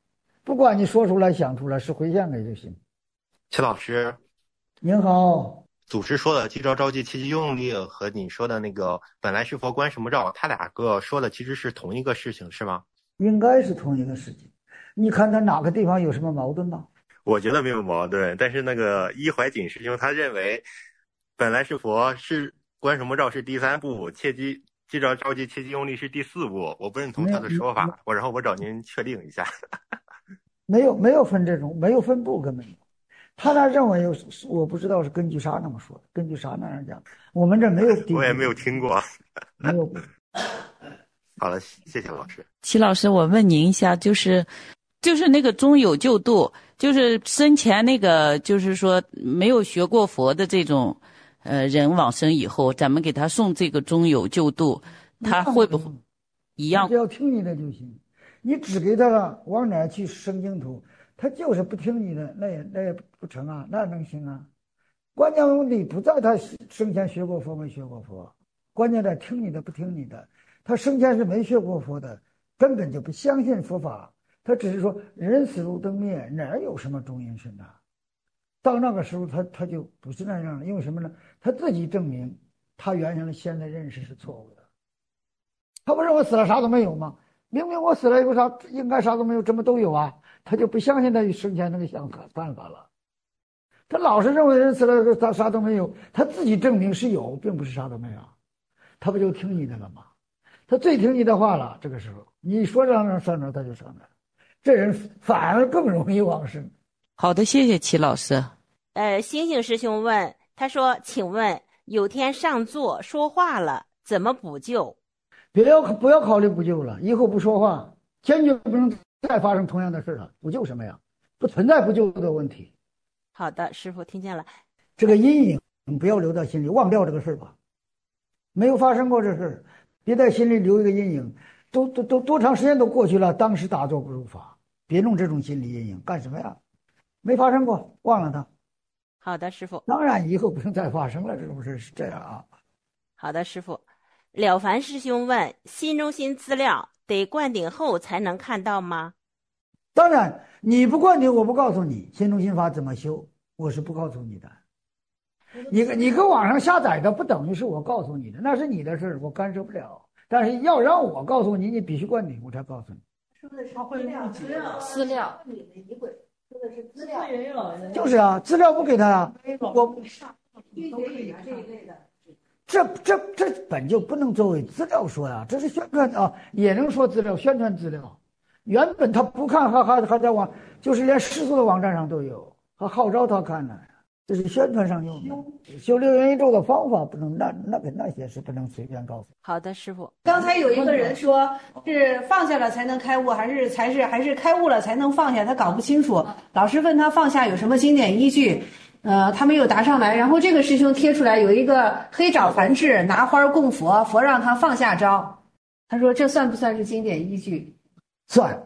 不管你说出来想出来，是回向给就行。 齐老师， 您好。 祖师说的“即招招即切机用力”和你说的那个“本来是佛观什么照”，他两个说的其实是同一个事情，是吗？ 应该是同一个事情。你看他哪个地方有什么矛盾吗？ 我觉得没有矛盾，但是那个一怀瑾师兄他认为“本来是佛”是观什么照是第三步，切机即招招即切机用力是第四步，我不认同他的说法，我然后我找您确定一下。 没有没有分这种，没有分步，根本没有。他那认为有，我不知道是根据啥那么说的，根据啥那样讲，我们这没有。 我也没有听过。 没有。 好了，谢谢老师。 齐老师，我问您一下，就是就是那个中有救度，就是生前那个就是说没有学过佛的这种呃人往生以后，咱们给他送这个中有救度，他会不会一样？ 只要听你的就行，你只给他往哪去生净土，他就是不听你的，那也那也不成啊，那能行啊？关键问题不在他生前学过佛没学过佛，关键在听你的不听你的。他生前是没学过佛的，根本就不相信佛法，他只是说人死如灯灭，哪有什么中阴身呐？到那个时候他他就不是那样了，因为什么呢？他自己证明他原先的现在认识是错误的。他不认为死了啥都没有吗？明明我死了以后啥应该啥都没有，怎么都有啊？他就不相信他生前那个想法办法了。他老是认为人死了他啥都没有，他自己证明是有，并不是啥都没有，他不就听你的了吗？他最听你的话了，这个时候你说让让上哪他就上哪，这人反而更容易往生。 好的，谢谢齐老师。 呃，星星师兄问，他说：“请问有天上座说话了，怎么补救？” 不要不要考虑补救了，以后不说话，坚决不能再发生同样的事了。补救什么呀？不存在补救的问题。 好的，师父听见了。 这个阴影不要留到心里，忘掉这个事吧。没有发生过这事，别在心里留一个阴影。都都都多长时间都过去了，当时打坐不入法，别弄这种心理阴影，干什么呀？没发生过，忘了它。 好的，师父。 当然以后不能再发生了，这种事是这样啊。 好的，师父。了凡师兄问：心中心资料得灌顶后才能看到吗？ 当然，你不灌顶，我不告诉你心中心法怎么修，我是不告诉你的。你你搁网上下载的，不等于是我告诉你的，那是你的事，我干涉不了。但是要让我告诉你，你必须灌顶，我才告诉你。 说的是资料，资料， 资料。 你的疑轨，说的是资料。 就是啊，资料不给他啊，我都可以这一类的。 这这这本就不能作为资料说呀、啊，这是宣传啊，也能说资料，宣传资料。原本他不看，还还还在网，就是连世俗的网站上都有，还号召他看呢。这是宣传上用的。修六元一咒的方法不能，那那个那些是不能随便告诉。 好的，师父。 刚才有一个人说是放下了才能开悟，还是才是还是开悟了才能放下，他搞不清楚。老师问他放下有什么经典依据？呃，他没有答上来，然后这个师兄贴出来有一个黑爪梵志拿花供佛，佛让他放下招。他说这算不算是经典依据？ 算，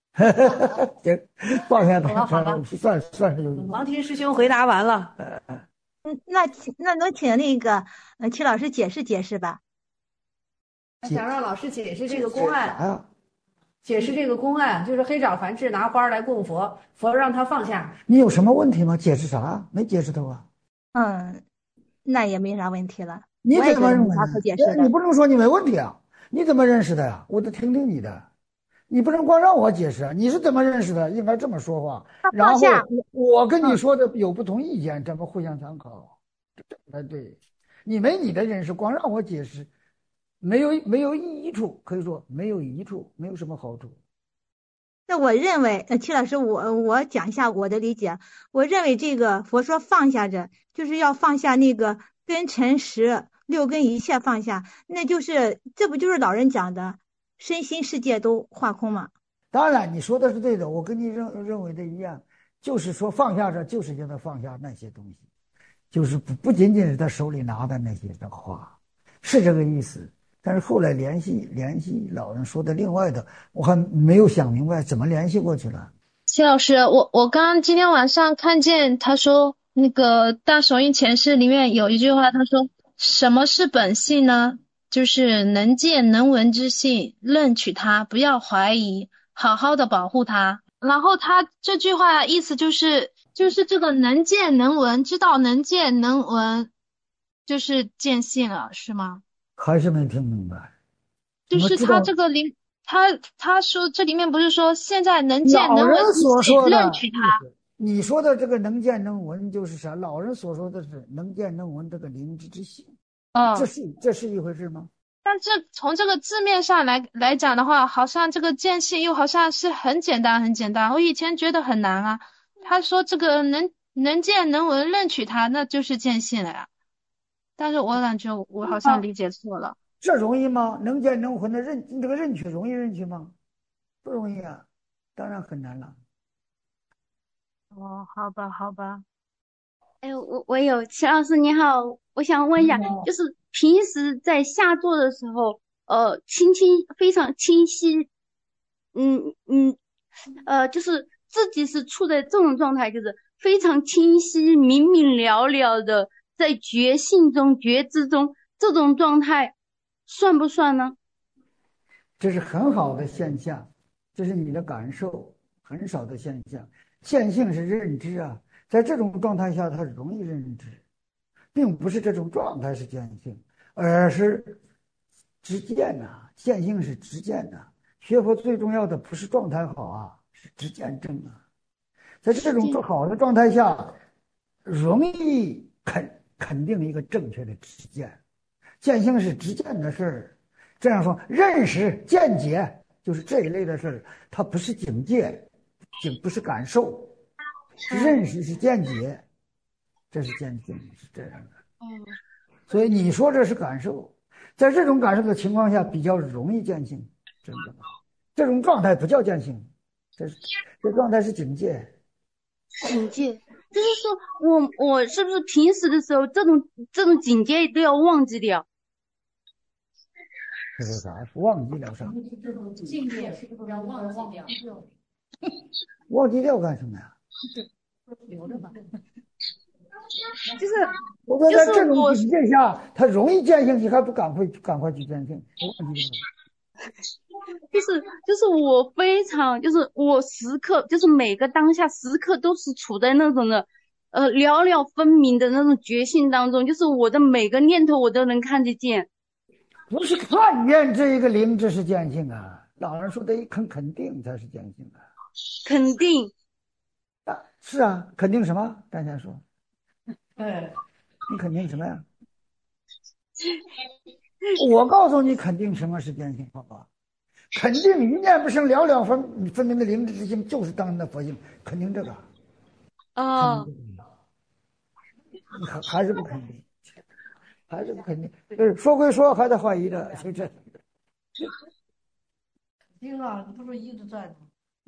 放下他算算是有。 王婷师兄回答完了。 嗯，那那能请那个呃齐老师解释解释吧？ 想让老师解释这个公案。解释这个公案，就是黑爪梵志拿花来供佛，佛让他放下。 你有什么问题吗？解释啥？没解释透啊。 嗯，那也没啥问题了。 你怎么认为？你不能说你没问题啊？你怎么认识的呀？我得听听你的。你不能光让我解释，你是怎么认识的？应该这么说话。然后我跟你说的有不同意见，咱们互相参考，这才对。你没你的认识，光让我解释。没有没有益处，可以说没有益处，没有什么好处。 那我认为，呃，齐老师，我我讲一下我的理解。我认为这个佛说放下着，就是要放下那个根尘识，六根一切放下，那就是这不就是老人讲的身心世界都化空吗？ 当然，你说的是对的，我跟你认认为的一样，就是说放下着，就是叫他放下那些东西，就是不不仅仅是他手里拿的那些的花，是这个意思。但是后来联系联系老人说的另外的，我还没有想明白怎么联系过去了。 齐老师，我我刚刚今天晚上看见他说那个大手印前世里面有一句话，他说什么是本性呢？就是能见能闻之性，认取它，不要怀疑，好好的保护它。 然后他这句话意思就是，就是这个能见能闻，知道能见能闻，就是见性了，是吗？ 还是没听明白。 就是他这个灵，他他说这里面不是说现在能见能闻， 老人所说的认取他。 你说的这个能见能闻就是啥？老人所说的是能见能闻这个灵知之性， 嗯， 这是这是一回事吗？ 但这从这个字面上来来讲的话，好像这个见性又好像是很简单很简单。我以前觉得很难啊。他说这个能能见能闻认取他，那就是见性了呀。但是我感觉我好像理解错了。啊， 这容易吗？能见能闻的认这个认取容易认取吗？不容易啊，当然很难了。 哦，好吧，好吧。 哎，我我有齐老师你好，我想问一下，就是平时在下坐的时候，呃，清清非常清晰，嗯嗯，呃，就是自己是处在这种状态，就是非常清晰、明明了了的在觉性中、觉知中，这种状态算不算呢？ 这是很好的现象，这是你的感受，很少的现象。见性是认知啊，在这种状态下，它容易认知，并不是这种状态是见性，而是知见呐、啊。见性是知见呐、啊。学佛最重要的不是状态好啊，是知见正啊。在这种好的状态下，容易肯肯定一个正确的知见。见性是知见的事儿，这样说，认识、见解就是这一类的事儿，它不是境界。境不是感受，是认识，是见解，这是见性，是这样的。 嗯， 所以你说这是感受，在这种感受的情况下，比较容易见性，真的。这种状态不叫见性，这是这状态是境界。 境界就是说我我是不是平时的时候，这种这种境界都要忘记掉？ 这是啥？忘记了啥？ 境界是不是要忘记掉？ 忘记掉干什么呀？ 留着吧。 就是我说在这种境界下，他容易见性，你还不赶快赶快去见性？忘记掉了。 就是就是我非常就是我时刻就是每个当下时刻都是处在那种的呃了了分明的那种觉性当中，就是我的每个念头我都能看得见。 不是看见这一个灵知是见性啊，老人说得肯肯定才是见性啊。 肯定啊，是啊，肯定什么？大家说， 嗯， 你肯定什么呀？我告诉你，肯定什么是见性，好吧？肯定一念不生，了了分分明的灵知之性，就是当然的佛性，肯定这个。 哦， 你还还是不肯定，还是不肯定，就是说归说，还得怀疑的，就这。 定啊，你不是一直在吗？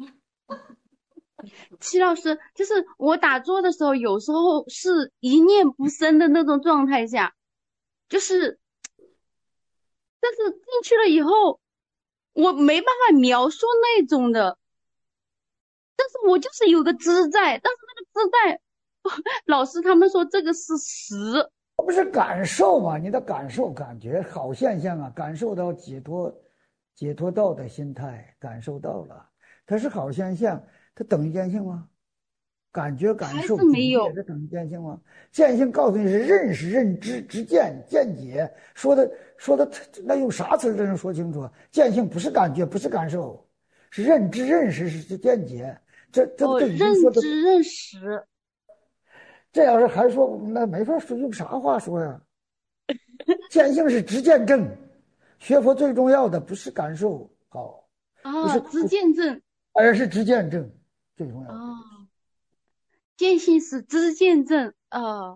齐老师，就是我打坐的时候，有时候是一念不生的那种状态下，就是，但是进去了以后，我没办法描述那种的，但是我就是有个知在，但是那个知在，老师他们说这个是实， 不是感受嘛？你的感受、感觉好现象啊，感受到解脱、解脱道的心态，感受到了，它是好现象。它等于见性吗？感觉、感受、 没有， 这等于见性吗？见性告诉你是认识、认知、知见、见解，说的说的那用啥词才能说清楚？见性不是感觉，不是感受，是认知、认识，是见解。这这哦， 这已经说的认知、认识。 这要是还说，那没法说，用啥话说呀？见性是知见证，学佛最重要的不是感受好， 啊， 不是知见证， 而是知见证。最重要的哦，见性是知见证哦，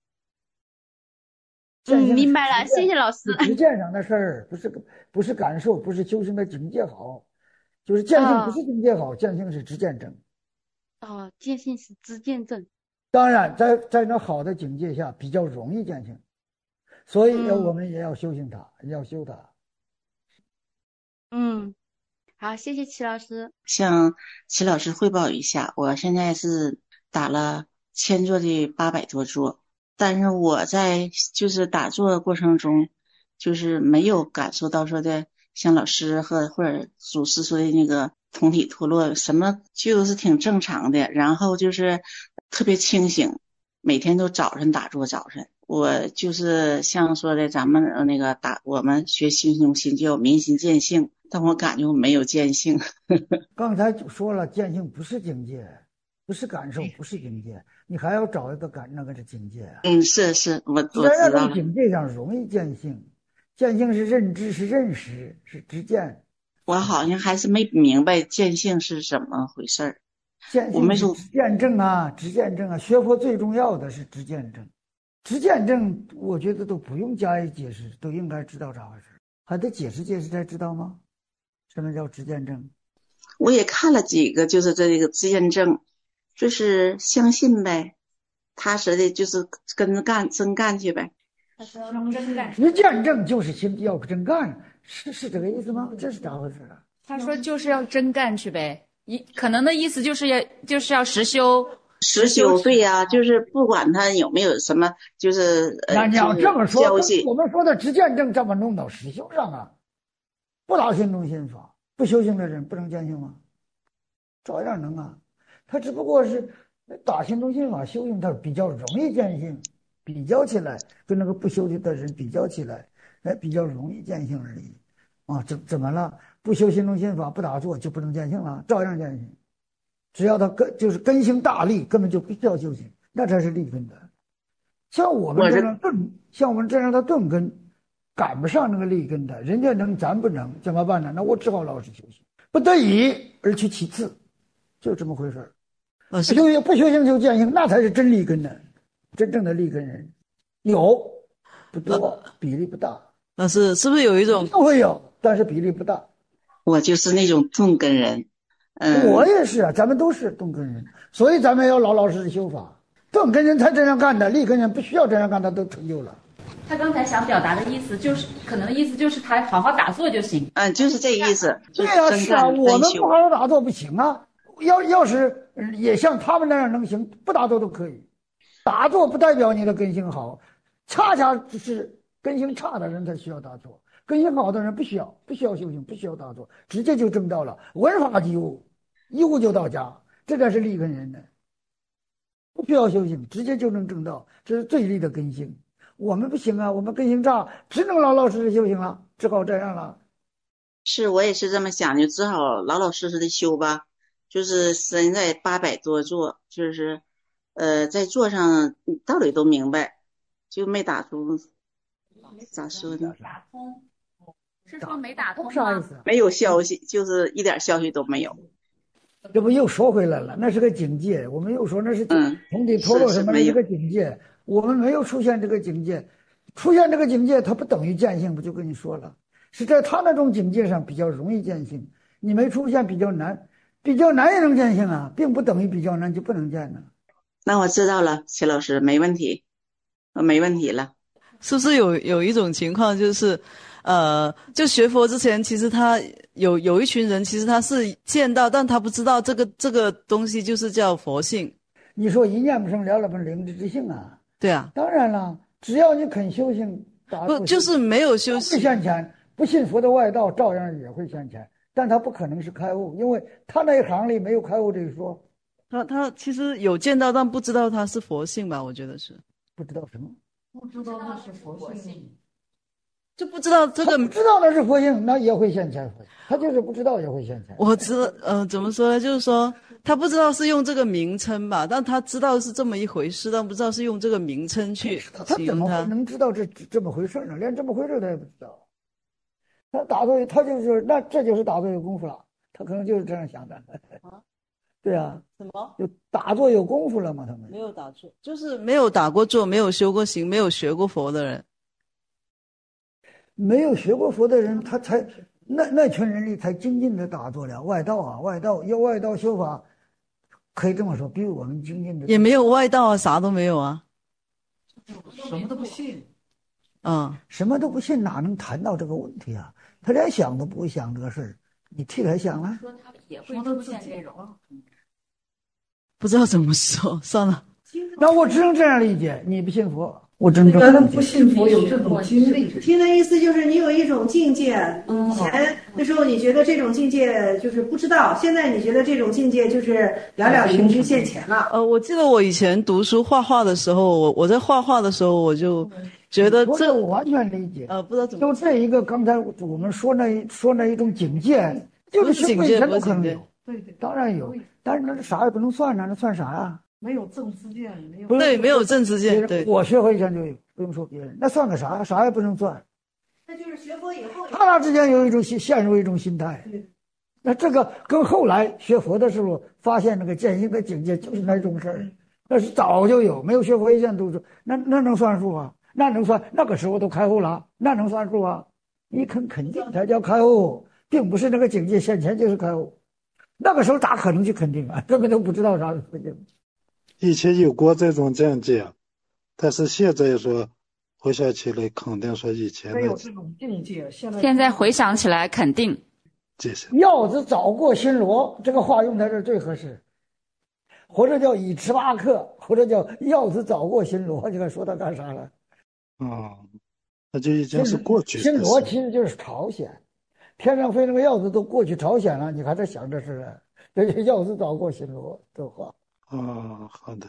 嗯，明白了，谢谢老师。 实践上的事儿，不是不是感受，不是修行的境界好，就是见性不是境界好，见性是知见证。 哦，见性是知见证。 当然，在在那好的境界下比较容易见性，所以我们也要修行它，嗯、要修它。 嗯。好，谢谢齐老师。 向齐老师汇报一下，我现在是打了千坐的八百多坐，但是我在就是打坐的过程中，就是没有感受到说的像老师和或者祖师说的那个通体脱落，什么就是挺正常的，然后就是特别清醒，每天都早晨打坐早晨。我就是像说的咱们那个打我们学心中心就明心见性，但我感觉我没有见性。 刚才就说了，见性不是境界，不是感受，不是境界，你还要找一个感那个是境界啊。 嗯，是是，我我知在道了。 那种境界上容易见性，见性是认知，是认识，是知见。 我好像还是没明白见性是怎么回事儿。 见性是知见证啊，知见证啊，学佛最重要的是知见证。知见证，我觉得都不用加以解释，都应该知道咋回事，还得解释解释才知道吗？什么叫知见证？ 我也看了几个，就是这个知见证，就是相信呗，踏实的，就是跟着干，真干去呗。 他说要真干。 知见证就是心要真干，是是这个意思吗？这是咋回事啊？ 他说就是要真干去呗，一可能的意思就是要就是要实修。 实修，对呀、啊，就是不管他有没有什么，就是呃， 那你要这么说， 消息我们说的知见证怎么弄到实修上啊？不打心中心法，不修行的人不能见性吗？照样能啊，他只不过是打心中心法修行，他比较容易见性，比较起来跟那个不修行的人比较起来，哎，比较容易见性而已。啊，怎怎么了？不修心中心法，不打坐就不能见性了？照样见性。只要他根就是根性大利，根本就不需要修行，那才是利根的。像我们这样钝，像我们这样的钝根，赶不上那个利根的，人家能，咱不能，怎么办呢？那我只好老实修行，不得已而去其次，就这么回事儿。不修不修行就见性，那才是真利根的，真正的利根人，有不多，比例不大。 老师是不是有一种都会有，但是比例不大。 我就是那种钝根人。嗯， 我也是啊，咱们都是钝根人，所以咱们要老老实实修法。钝根人才这样干的，利根人不需要这样干，他都成就了。 他刚才想表达的意思就是，可能意思就是他好好打坐就行。 嗯，就是这意思。 对啊，是啊，我们不好好打坐不行啊。要要是也像他们那样能行，不打坐都可以。打坐不代表你的根性好，恰恰是根性差的人才需要打坐。根性好的人不需要，不需要修行，不需要打坐，直接就证到了闻法即悟，一悟就到家，这才是利根人的，不需要修行，直接就能证到，这是最利的根性。我们不行啊，我们根性差，只能老老实实修行了，只好这样了。 是我也是这么想，就只好老老实实的修吧。就是身在八百多座，就是呃在座上道理都明白，就没打出，咋说呢？ 打通。是说没打通啥意思？ 没有消息，就是一点消息都没有。 这不又说回来了？那是个境界。我们又说那是从体脱落什么的一个境界。我们没有出现这个境界，出现这个境界，它不等于见性，不就跟你说了？是在他那种境界上比较容易见性，你没出现比较难，比较难也能见性啊，并不等于比较难就不能见呢。 那我知道了，齐老师，没问题，没问题了。 是不是有有一种情况就是？呃，就学佛之前，其实他有有一群人，其实他是见到，但他不知道这个这个东西就是叫佛性。 你说一念不生了了本灵之之性啊？ 对啊， 当然了，只要你肯修行， 不就是没有修行， 会现前。不信佛的外道，照样也会现前，但他不可能是开悟，因为他那一行里没有开悟这一说。 他他其实有见到，但不知道他是佛性吧？我觉得是不知道什么， 不知道那是佛性。 就不知道这个， 不知道那是佛性，那也会现前。他就是不知道也会现前。 我知道，嗯、呃，怎么说呢？就是说他不知道是用这个名称吧，但他知道是这么一回事，但不知道是用这个名称去形容他。 他怎么能知道这这么回事呢？连这么回事他也不知道。他打坐，他就是那这就是打坐有功夫了，他可能就是这样想的。啊，对啊。 什么？ 有打坐有功夫了吗？他们没有打坐，就是没有打过坐，没有修过行，没有学过佛的人。 没有学过佛的人，他才那那群人里才精进的打坐了。外道啊，外道要外道修法，可以这么说，比我们精进的也没有外道啊，啥都没有啊， 什么都不信。 嗯， 什么都不信，哪能谈到这个问题啊？他连想都不会想这个事儿，你替他想了。 说他也会出现这种， 不知道怎么说，算了。 那我只能这样理解：你不信佛， 我真正那个不信佛有这种经历。 听的意思就是你有一种境界，以前那时候你觉得这种境界就是不知道，现在你觉得这种境界就是了了灵芝现前了。 呃，我记得我以前读书画画的时候，我我在画画的时候，我就觉得这我完全理解。 呃，不知道怎么就这一个刚才我们说那一说那一种境界，就是境界不可能有。 对对， 当然有，但是那啥也不能算呢，那算啥呀？ 没有正知见，没有对，没有正知见。对， 我学佛以前就有，不用说别人，那算个啥？啥也不能算。 那就是学佛以后， 他俩之间有一种陷陷入一种心态。那这个跟后来学佛的时候发现那个见性的境界就是那种事儿，那是早就有，没有学佛以前都是那那能算数啊？那能算？那个时候都开悟了，那能算数啊？你肯肯定才叫开悟，并不是那个境界现前就是开悟。那个时候咋可能去肯定啊？根本都不知道啥是肯定。 以前有过这种境界，但是现在说回想起来，肯定说以前没有这种境界。现在现在回想起来，肯定。 药子早过新罗，这个话用在这最合适。或者叫以持八克，或者叫药子早过新罗，你看说他干啥了？ 啊、哦，那就已经是过去。 新罗其实就是朝鲜，天上飞那个药子都过去朝鲜了，你还在想这事呢？这就药子早过新罗这话。 啊、哦，好的。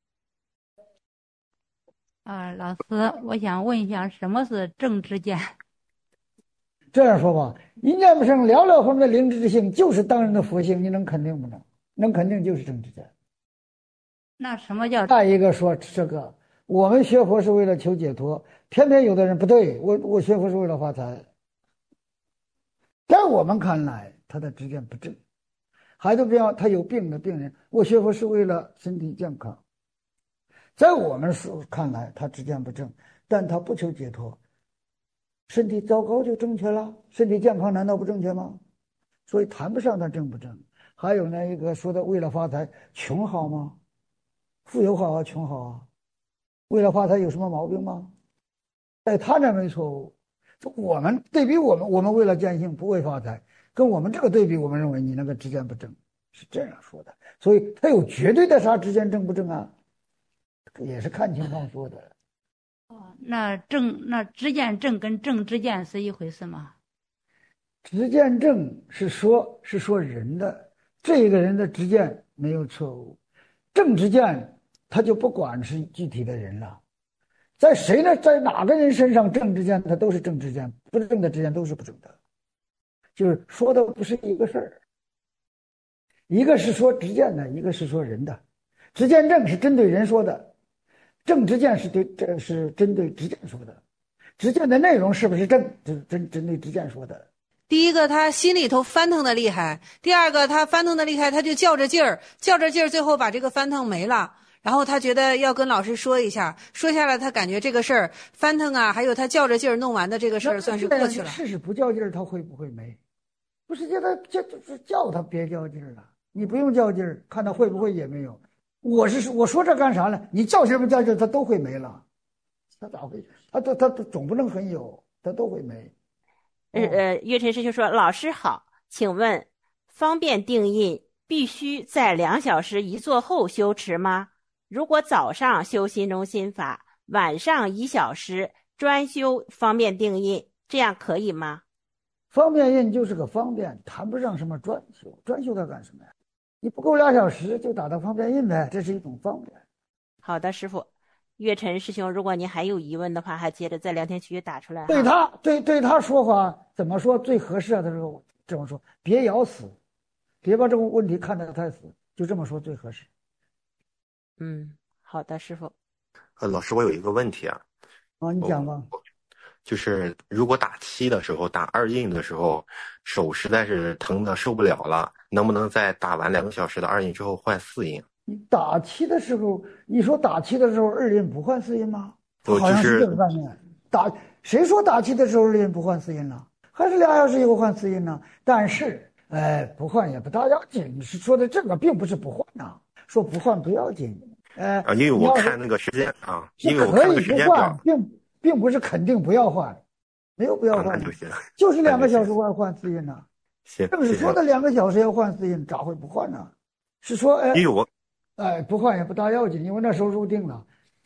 啊，老师，我想问一下，什么是正知见？ 这样说吧，一念不生，了了分的灵知之性，就是当人的佛性，你能肯定不能？能肯定就是正知见。 那什么叫？ 再一个说这个，我们学佛是为了求解脱，偏偏有的人不对，我我学佛是为了发财。在我们看来，他的知见不正。还有比方，他有病的病人，我学佛是为了身体健康。在我们看来，他知见不正，但他不求解脱。身体糟糕就正确了，身体健康难道不正确吗？所以谈不上他正不正。还有那一个说的为了发财，穷好吗？富有好啊，穷好啊，为了发财有什么毛病吗？在他那没错误。我们对比我们，我们为了见性不为发财，跟我们这个对比，我们认为你那个知见不正，是这样说的。所以他有绝对的啥知见正不正啊？也是看情况说的。 哦，那正那知见正跟正知见是一回事吗？ 知见正是说是说人的这个人的知见没有错误，正知见他就不管是具体的人了，在谁呢？在哪个人身上正知见他都是正知见，不正的知见都是不正的，就是说的不是一个事儿。一个是说知见的，一个是说人的。知见正是针对人说的，正知见是对这是针对知见说的。知见的内容是不是正，就是针针对知见说的。 第一个，他心里头翻腾的厉害；第二个，他翻腾的厉害，他就较着劲儿，较着劲儿，最后把这个翻腾没了。然后他觉得要跟老师说一下，说下来，他感觉这个事儿翻腾啊，还有他较着劲儿弄完的这个事儿，算是过去了。 试试不较劲儿，他会不会没？不是叫他叫叫他别较劲儿了，你不用较劲儿，看他会不会也没有。我是我说这干啥呢？你较劲儿不较劲儿，他都会没了。他咋会？他他他总不能很有，他都会没。 呃呃，岳晨师兄说：“老师好，请问方便定印必须在两小时一坐后修持吗？如果早上修心中心法，晚上一小时专修方便定印，这样可以吗？” 方便印就是个方便，谈不上什么专修，专修它干什么呀？你不够俩小时就打到方便印呗，这是一种方便。 好的，师父。岳晨师兄，如果您还有疑问的话，还接着在聊天区打出来。 对他对对他说话怎么说最合适啊？他说这么说，别咬死，别把这个问题看得太死，就这么说最合适。 嗯，好的，师父。 呃，老师，我有一个问题啊。 啊，你讲吧。 就是如果打七的时候，打二印的时候，手实在是疼的受不了了，能不能在打完两个小时的二印之后换四印？ 你打七的时候，你说打七的时候二印不换四印吗？ 我好像是这个概念。打谁说打七的时候二印不换四印了？还是俩小时以后换四印呢？但是，哎，不换也不大要紧。你是说的这个，并不是不换呐、啊，说不换不要紧。哎， 啊，因为我看那个时间啊，因为我看那个时间表， 并并不是肯定不要换，没有不要换， 就行， 就是两个小时换换四印呢。正是说的两个小时要换四印，咋会不换呢？是说，哎， 因为我。 哎，不换也不大要紧，因为那时候入定了。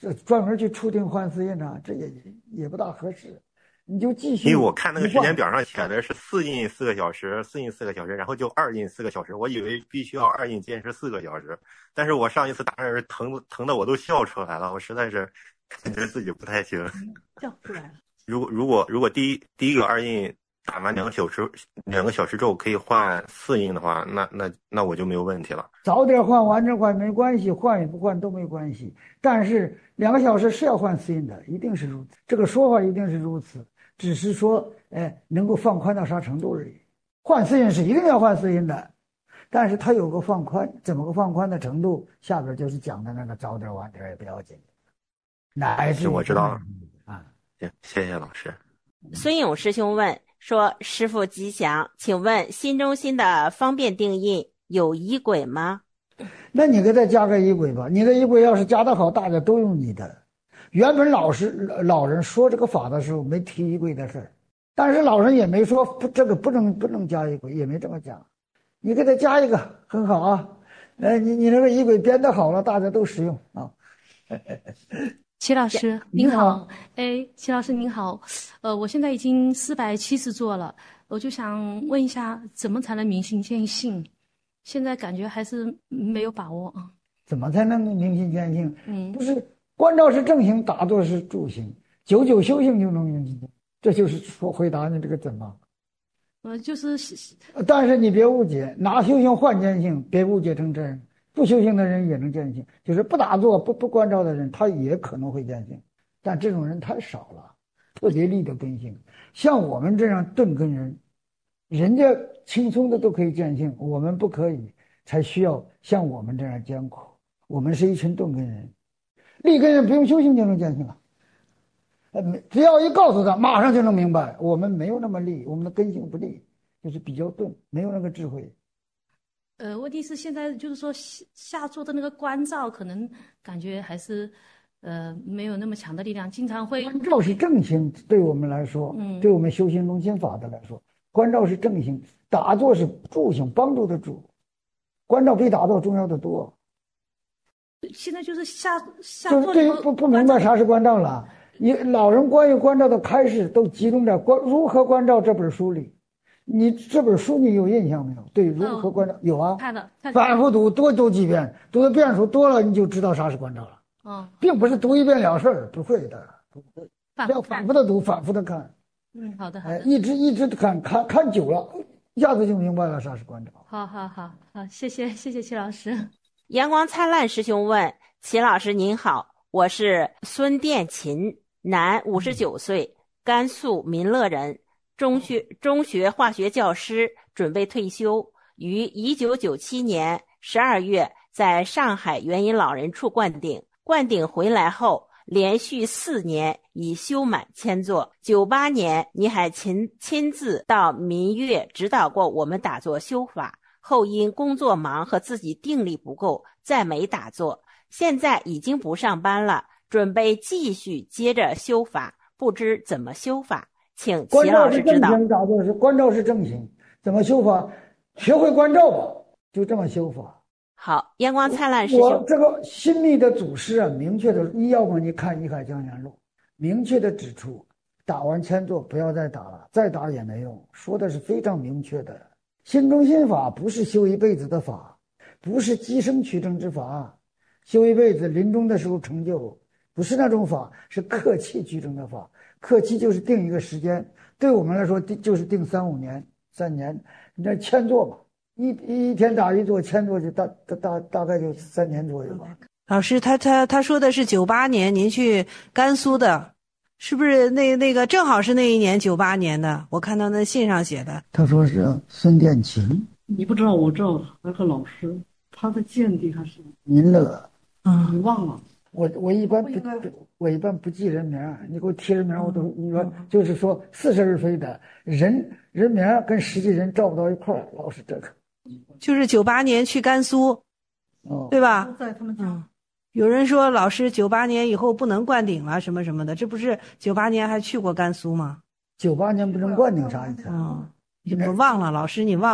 这专门去触定换四印啊，这也也不大合适。你就继续。 因为我看那个时间表上写的是四印四个小时，四印四个小时，然后就二印四个小时。我以为必须要二印坚持四个小时，但是我上一次打人疼疼的我都笑出来了，我实在是感觉自己不太行。 笑出来了。 如果如果如果第一第一个二印打完两个小时两个小时之后可以换四印的话，那那那我就没有问题了。 早点换晚点换没关系，换与不换都没关系。但是两个小时是要换四印的，一定是如此。这个说法一定是如此，只是说，哎，能够放宽到啥程度而已。换四印是一定要换四印的，但是它有个放宽，怎么个放宽的程度？下边就是讲的那个早点晚点也不要紧。乃至我知道了啊，行，谢谢老师。 孙勇师兄问说：“师父吉祥，请问新中心的方便定印有仪轨吗？” 那你给他加个仪轨吧。你的仪轨要是加得好，大家都用你的。原本老师老人说这个法的时候没提仪轨的事儿，但是老人也没说不这个不能不能加仪轨，也没这么讲。你给他加一个很好啊，呃，你你那个仪轨编得好了，大家都使用啊。 齐老师您好，哎，齐老师您好，呃，我现在已经四百七十座了，我就想问一下，怎么才能明心见性？现在感觉还是没有把握啊。 怎么才能明心见性？ 嗯， 不是观照是正行，打坐是助行，久久修行就能明心见性。这就是说回答你这个怎么？ 呃，就是， 但是你别误解，拿修行换见性，别误解成这样。不修行的人也能见性，就是不打坐、不不关照的人，他也可能会见性，但这种人太少了，特别利的根性。像我们这样钝根人，人家轻松的都可以见性，我们不可以，才需要像我们这样艰苦。我们是一群钝根人，利根人不用修行就能见性了。呃，只要一告诉他，马上就能明白。我们没有那么利，我们的根性不利，就是比较钝，没有那个智慧。 呃，问题是现在就是说下下座的那个关照，可能感觉还是呃没有那么强的力量，经常会。 关照是正行，对我们来说，嗯，对我们修行中心法的来说，关照是正行，打坐是助行，帮助的助，关照比打坐重要的多。 现在就是下下座，对不不明白啥是关照了。你老人关于关照的开示都集中在关如何关照这本书里。你这本书你有印象没有？对，如何关照、哦、有啊， 看了， 反复读多读几遍，读的遍数多了，你就知道啥是关照了。 嗯， 并不是读一遍了事儿，不会的，不会，要反复的读，反复的看。 嗯，好的，好的。 哎，一直一直看，看看久了，一下子就明白了啥是关照。 好好好好，谢谢谢谢齐老师。 阳光灿烂师兄问齐老师您好，我是孙殿琴，男，五十九岁，甘肃民乐人。中学中学化学教师，准备退休，于一九九七年十二月在上海元音老人处灌顶。灌顶回来后，连续四年已修满千座。九八年，你还亲亲自到民乐指导过我们打坐修法，后因工作忙和自己定力不够，再没打坐。现在已经不上班了，准备继续接着修法，不知怎么修法。请齐老师指导。 关照是正行，打坐是关照是正行，怎么修法？学会关照吧，就这么修法。 好，阳光灿烂师兄， 我这个新密的祖师啊，明确的，一要么你看《一海江南录》，明确的指出，打完千座不要再打了，再打也没用，说的是非常明确的。心中心法不是修一辈子的法，不是积生取正之法，修一辈子临终的时候成就，不是那种法，是克气取正的法。克期就是定一个时间，对我们来说就是定三五年、三年，你这千座吧，一一天打一座，千座就大大大大概就三年左右吧。 老师，他他他说的是九八年您去甘肃的，是不是那那个正好是那一年九八年的？我看到那信上写的。 他说是孙殿琴， 你不知道，我知道那个老师，他的见地还是您乐， 嗯，你忘了。 我我一般不我一般不记人名，你给我提人名我都一般就是说似是而非的，人人名跟实际人照不到一块儿，老是这个。 就是九八年去甘肃， 哦， 对吧？ 在他们家。 嗯，有人说老师九八年以后不能灌顶了什么什么的，这不是九八年还去过甘肃吗？ 九八年不能灌顶啥意思？ 嗯，你不忘了，老师你忘了。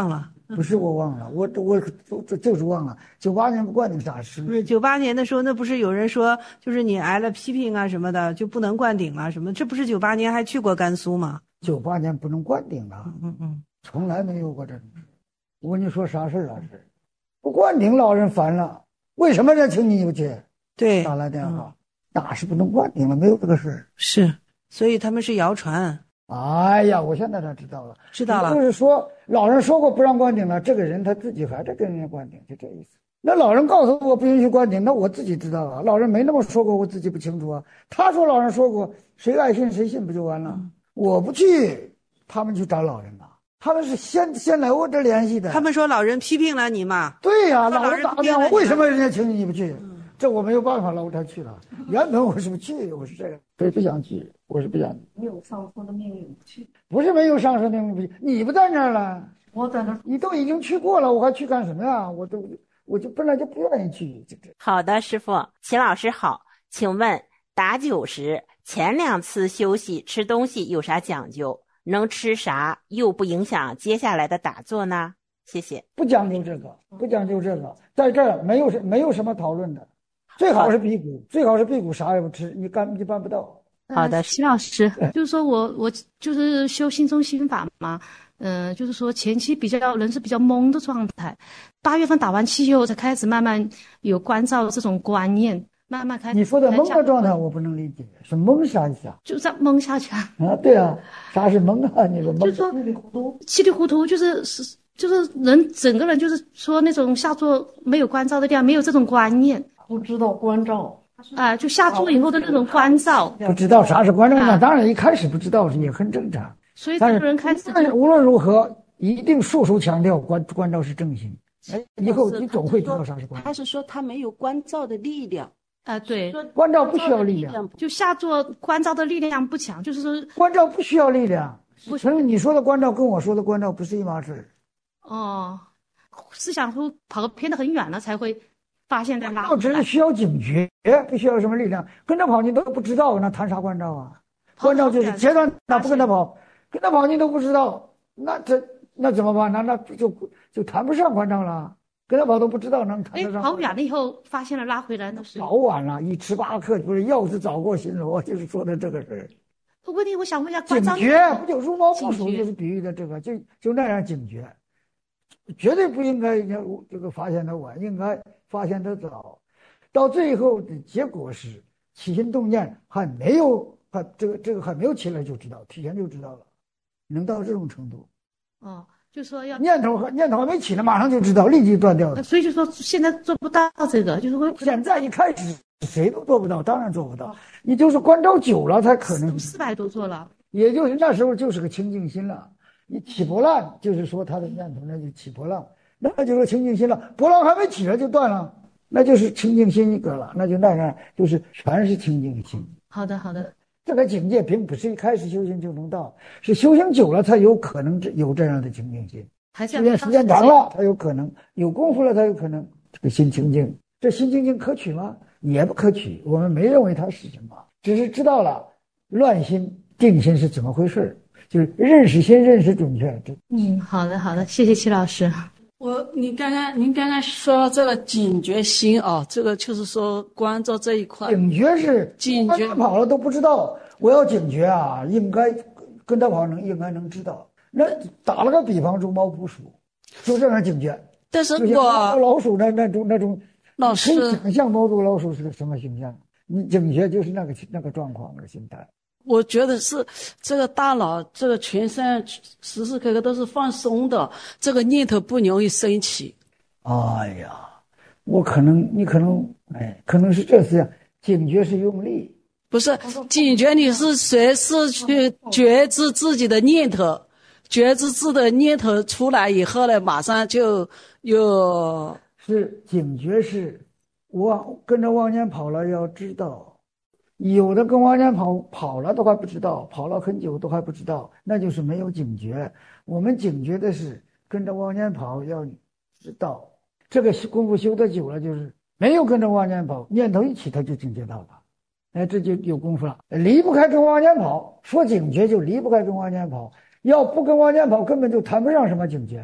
不是我忘了，我我就就是忘了。九八年不灌顶啥事？ 不是九八年的时候，那不是有人说，就是你挨了批评啊什么的，就不能灌顶了什么？这不是九八年还去过甘肃吗？ 九八年不能灌顶了， 嗯嗯， 从来没有过这种事。我跟你说啥事儿啊？是不灌顶，老人烦了，为什么要请你有去？ 对， 打来电话，哪是不能灌顶了？没有这个事儿。 是，所以他们是谣传。 哎呀，我现在才知道了， 知道了。 就是说，老人说过不让灌顶了，这个人他自己还在跟人家灌顶，就这意思。那老人告诉我不允许灌顶，那我自己知道啊。老人没那么说过，我自己不清楚啊。他说老人说过，谁爱信谁信不就完了？嗯、我不去，他们去找老人了。他们是先先来我这联系的。 他们说老人批评了你嘛？ 对呀、啊，老人打个电话，为什么人家请你你不去？嗯、这我没有办法了，我才去了。原本我是不去，我是这样，所以不想去，我是不想去。 没有上司的命令不去， 不是没有上司的命令不去，你不在那儿了， 我在那儿， 你都已经去过了，我还去干什么呀？我都我就本来就不愿意去。 好的，师傅，秦老师好，请问打酒时前两次休息吃东西有啥讲究？能吃啥又不影响接下来的打坐呢？谢谢。 不讲究这个，不讲究这个，在这儿没有什没有什么讨论的，最好是辟谷，最好是辟谷，啥也不吃，你干你办不到。 好的， 齐老师，就是说我我就是修心中心法嘛，嗯、呃，就是说前期比较人是比较懵的状态，八月份打完气以后才开始慢慢有关照这种观念。慢慢开始。 你说的懵的状态我不能理解，是懵啥意思啊？ 就这样懵下去啊！ 啊，对啊，啥是懵啊？你说懵？ 就是说稀里糊涂，稀里糊涂就是是就是人整个人就是说那种下坐没有关照的地方，没有这种观念， 不知道关照啊、呃，就下坐以后的那种关照， 不知道啥是关照那、啊、当然一开始不知道也很正常。 所以这个人开始但是无论如何，一定束手强调关关照是正心。哎，以后你总会知道啥是关照。 他是说他没有关照的力量。 啊、呃，对， 关照不需要力量， 就下坐关照的力量不强，就是说关照不需要力量。不是你说的关照跟我说的关照不是一码事。 哦，思想会跑得偏得很远了，才会发现在拉。 我只是需要警觉，不需要什么力量。跟着跑你都不知道，那谈啥关照啊？关照就是截断，那不跟他跑，跟他跑你都不知道，那这那怎么办？那那就就谈不上关照了。跟他跑都不知道能谈得上。 跑远了以后发现了拉回来的时候。 早晚了，一吃八克不是药是早过新罗，就是说的这个事儿。 问题我想问一下， 警觉不就如毛不属，就是比喻的这个，就就那样警觉，绝对不应该这个发现的晚，应该发现的早。到最后的结果是起心动念还没有，还这个这个还没有起来就知道，提前就知道了，能到这种程度。 哦。就说要念头和念头还没起来，马上就知道，立即断掉的。 所以就说现在做不到这个，就是会现在一开始谁都做不到，当然做不到。你就是关照久了才可能。 四百多做了， 也就是那时候就是个清净心了。你起波浪，就是说他的念头那就起波浪，那就是清净心了。波浪还没起来就断了，那就是清净心一个了，那就那样，就是全是清净心。 好的，好的。 这个境界并不是一开始修行就能到，是修行久了才有可能有这样的清净心。时间时间长了，才有可能有功夫了，才有可能这个心清净。这心清净可取吗？也不可取。我们没认为它是什么，只是知道了乱心、定心是怎么回事，就是认识心认识准确。 嗯，好的好的，谢谢齐老师。 我你刚刚您刚刚说这个警觉心啊，这个就是说关照这一块。 警觉是警觉跑了都不知道，我要警觉啊，应该跟他跑能应该能知道。那打了个比方，如猫扑鼠，就这样警觉。 但是我老鼠那那种那种， 老师可以想象猫捉老鼠是个什么形象？你警觉就是那个那个状况的心态。 我觉得是这个大脑，这个全身时时刻刻都是放松的，这个念头不容易升起。 哎呀，我可能你可能哎，可能是这样，警觉是用力， 不是警觉，你是随时去觉知自己的念头，觉知自己的念头出来以后呢，马上就有是警觉是，我跟着往前跑了，要知道。有的跟往前跑跑了都还不知道，跑了很久都还不知道，那就是没有警觉。我们警觉的是跟着往前跑，要知道这个功夫修得久了，就是没有跟着往前跑，念头一起他就警觉到了，哎，这就有功夫了。离不开跟往前跑，说警觉就离不开跟往前跑，要不跟往前跑根本就谈不上什么警觉。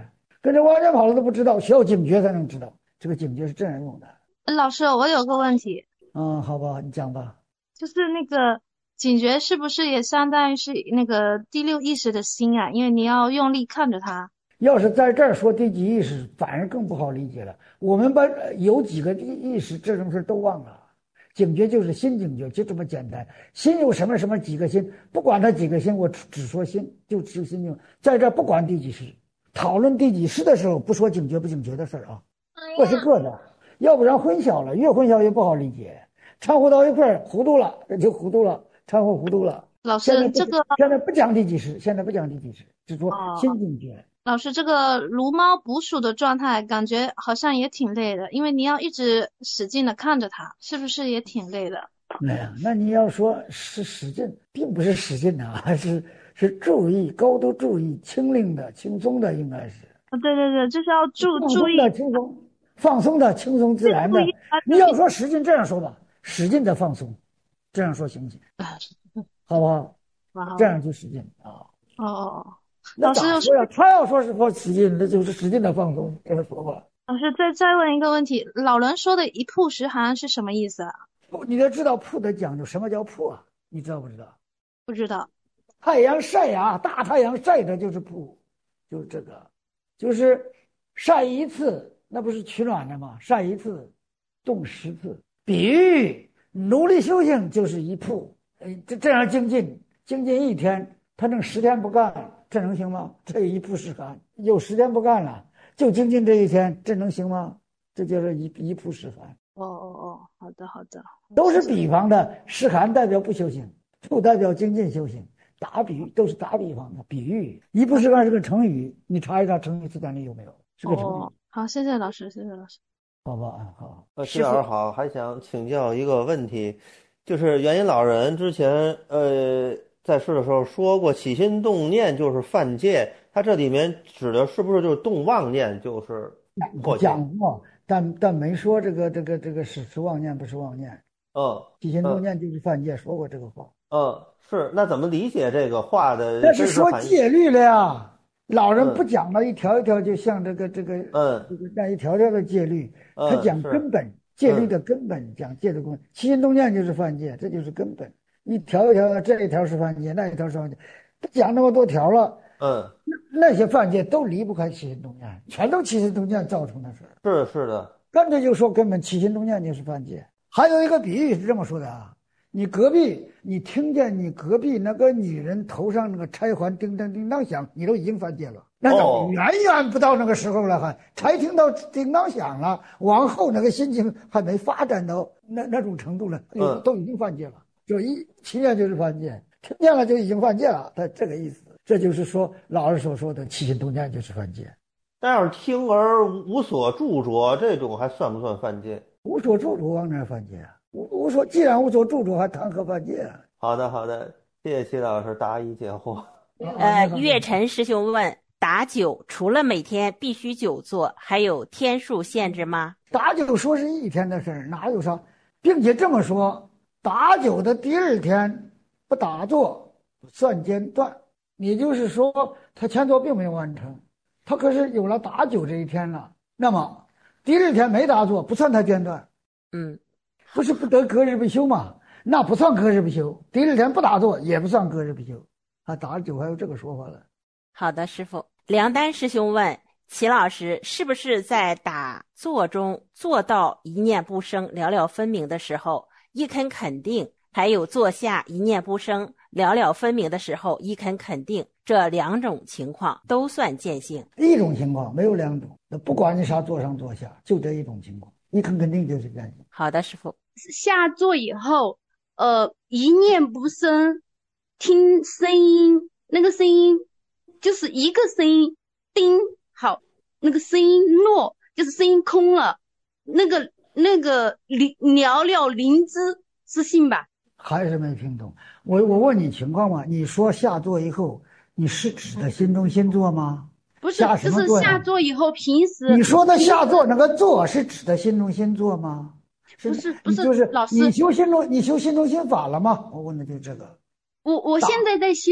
跟着往前跑了都不知道，需要警觉才能知道。这个警觉是这样用的。 老师，我有个问题。 嗯，好吧，你讲吧。 就是那个警觉是不是也相当于是那个第六意识的心啊？因为你要用力看着它。 要是在这儿说第几意识，反而更不好理解了。我们把有几个意识这种事都忘了。警觉就是心警觉，就这么简单。心有什么什么几个心，不管它几个心，我只说心，就只心就在这儿不管第几识。讨论第几识的时候，不说警觉不警觉的事儿啊，各是各的，要不然混淆了，越混淆越不好理解。掺和到一块儿，糊涂了，这就糊涂了，掺和糊涂了。 老师，这个现在不讲第几识，现在不讲第几识，只说心警觉。 哦老师，这个如猫捕鼠的状态，感觉好像也挺累的，因为你要一直使劲的看着它，是不是也挺累的？ 哎呀，那你要说是使劲，并不是使劲啊，是是注意，高度注意，轻灵的、轻松的，应该是。 啊，对对对，就是要注注意的、轻松、放松的、轻松自然的。你要说使劲，这样说吧，使劲的放松，这样说行不行？好不好？这样就使劲啊。 哦哦哦。 老师说呀，他要说是说使劲，那就是使劲的放松，这么说吧。 老师，再再问一个问题，老人说的一曝十寒是什么意思啊？ 你得知道曝的讲究，什么叫曝啊？你知道不知道？ 不知道。 太阳晒啊，大太阳晒的就是曝，就是这个，就是晒一次，那不是取暖的吗？晒一次，冻十次。比喻努力修行就是一曝，哎，这这样精进，精进一天，他能十天不干。这能行吗？这一曝十寒，有时间不干了，就精进这一天，这能行吗？这就是一一曝十寒。 哦哦哦，好的好的， 都是比方的，十寒代表不修行，曝代表精进修行，打比喻都是打比方的比喻。一曝十寒是个成语，你查一查成语词典里有没有？是个成语。 哦，好，谢谢老师，谢谢老师。 好吧，好。 呃，徐老师好，还想请教一个问题，就是元音老人之前呃。在世的时候说过，起心动念就是犯戒，他这里面指的是不是就是动妄念就是破戒？ 讲过，但但没说这个这个这个是是妄念不是妄念。 嗯， 起心动念就是犯戒，说过这个话。 嗯，是，那怎么理解这个话的？ 那是说戒律了呀。老人不讲了，一条一条，就像这个这个嗯， 这个那一条条的戒律，他讲根本，戒律的根本，讲戒的根本。起心动念就是犯戒，这就是根本。一条一条，这一条是犯戒，那一条是犯戒，不讲那么多条了。 嗯， 那那些犯戒都离不开起心动念，全都起心动念造成的事。 是是的， 干脆就说根本起心动念就是犯戒。还有一个比喻是这么说的啊，你隔壁，你听见你隔壁那个女人头上那个钗环叮当叮当响，你都已经犯戒了。那都远远不到那个时候了，还才听到叮当响了，往后那个心情还没发展到那那种程度了， 嗯， 都已经犯戒了。就一听见就是犯戒，听见了就已经犯戒了，他这个意思。这就是说老师所说的起心动念就是犯戒。 但要是听而无所著着，这种还算不算犯戒？ 无所著着往哪犯戒啊？无无所既然无所著着，还谈何犯戒啊？ 好的好的，谢谢齐老师答疑解惑。 呃，月晨师兄问：打酒除了每天必须久坐，还有天数限制吗？ 打酒说是一天的事儿，哪有啥？并且这么说。打酒的第二天不打坐算间断，也就是说他前座并没有完成，他可是有了打酒这一天了，那么第二天没打坐不算他间断。 嗯， 不是不得隔日不休吗？那不算隔日不休，第二天不打坐也不算隔日不休。啊，打酒还有这个说法了。 好的，师父。梁丹师兄问齐老师，是不是在打坐中做到一念不生了了分明的时候一肯肯定，还有坐下一念不生了了分明的时候一肯肯定，这两种情况都算见性？ 一种情况，没有两种，不管你啥坐上坐下，就这一种情况，一肯肯定就是见性。 好的，师父。 下坐以后，呃，一念不生，听声音，那个声音就是一个声音，叮，好，那个声音落，就是声音空了，那个。那个灵了了灵知是信吧？ 还是没听懂。我我问你情况嘛？你说下坐以后，你是指的心中心坐吗？ 不是，就是下坐以后，平时你说的下坐那个坐是指的心中心坐吗？ 不是不是， 就是老师， 你修心中你修心中心法了吗？我问的就是这个。 我我现在在修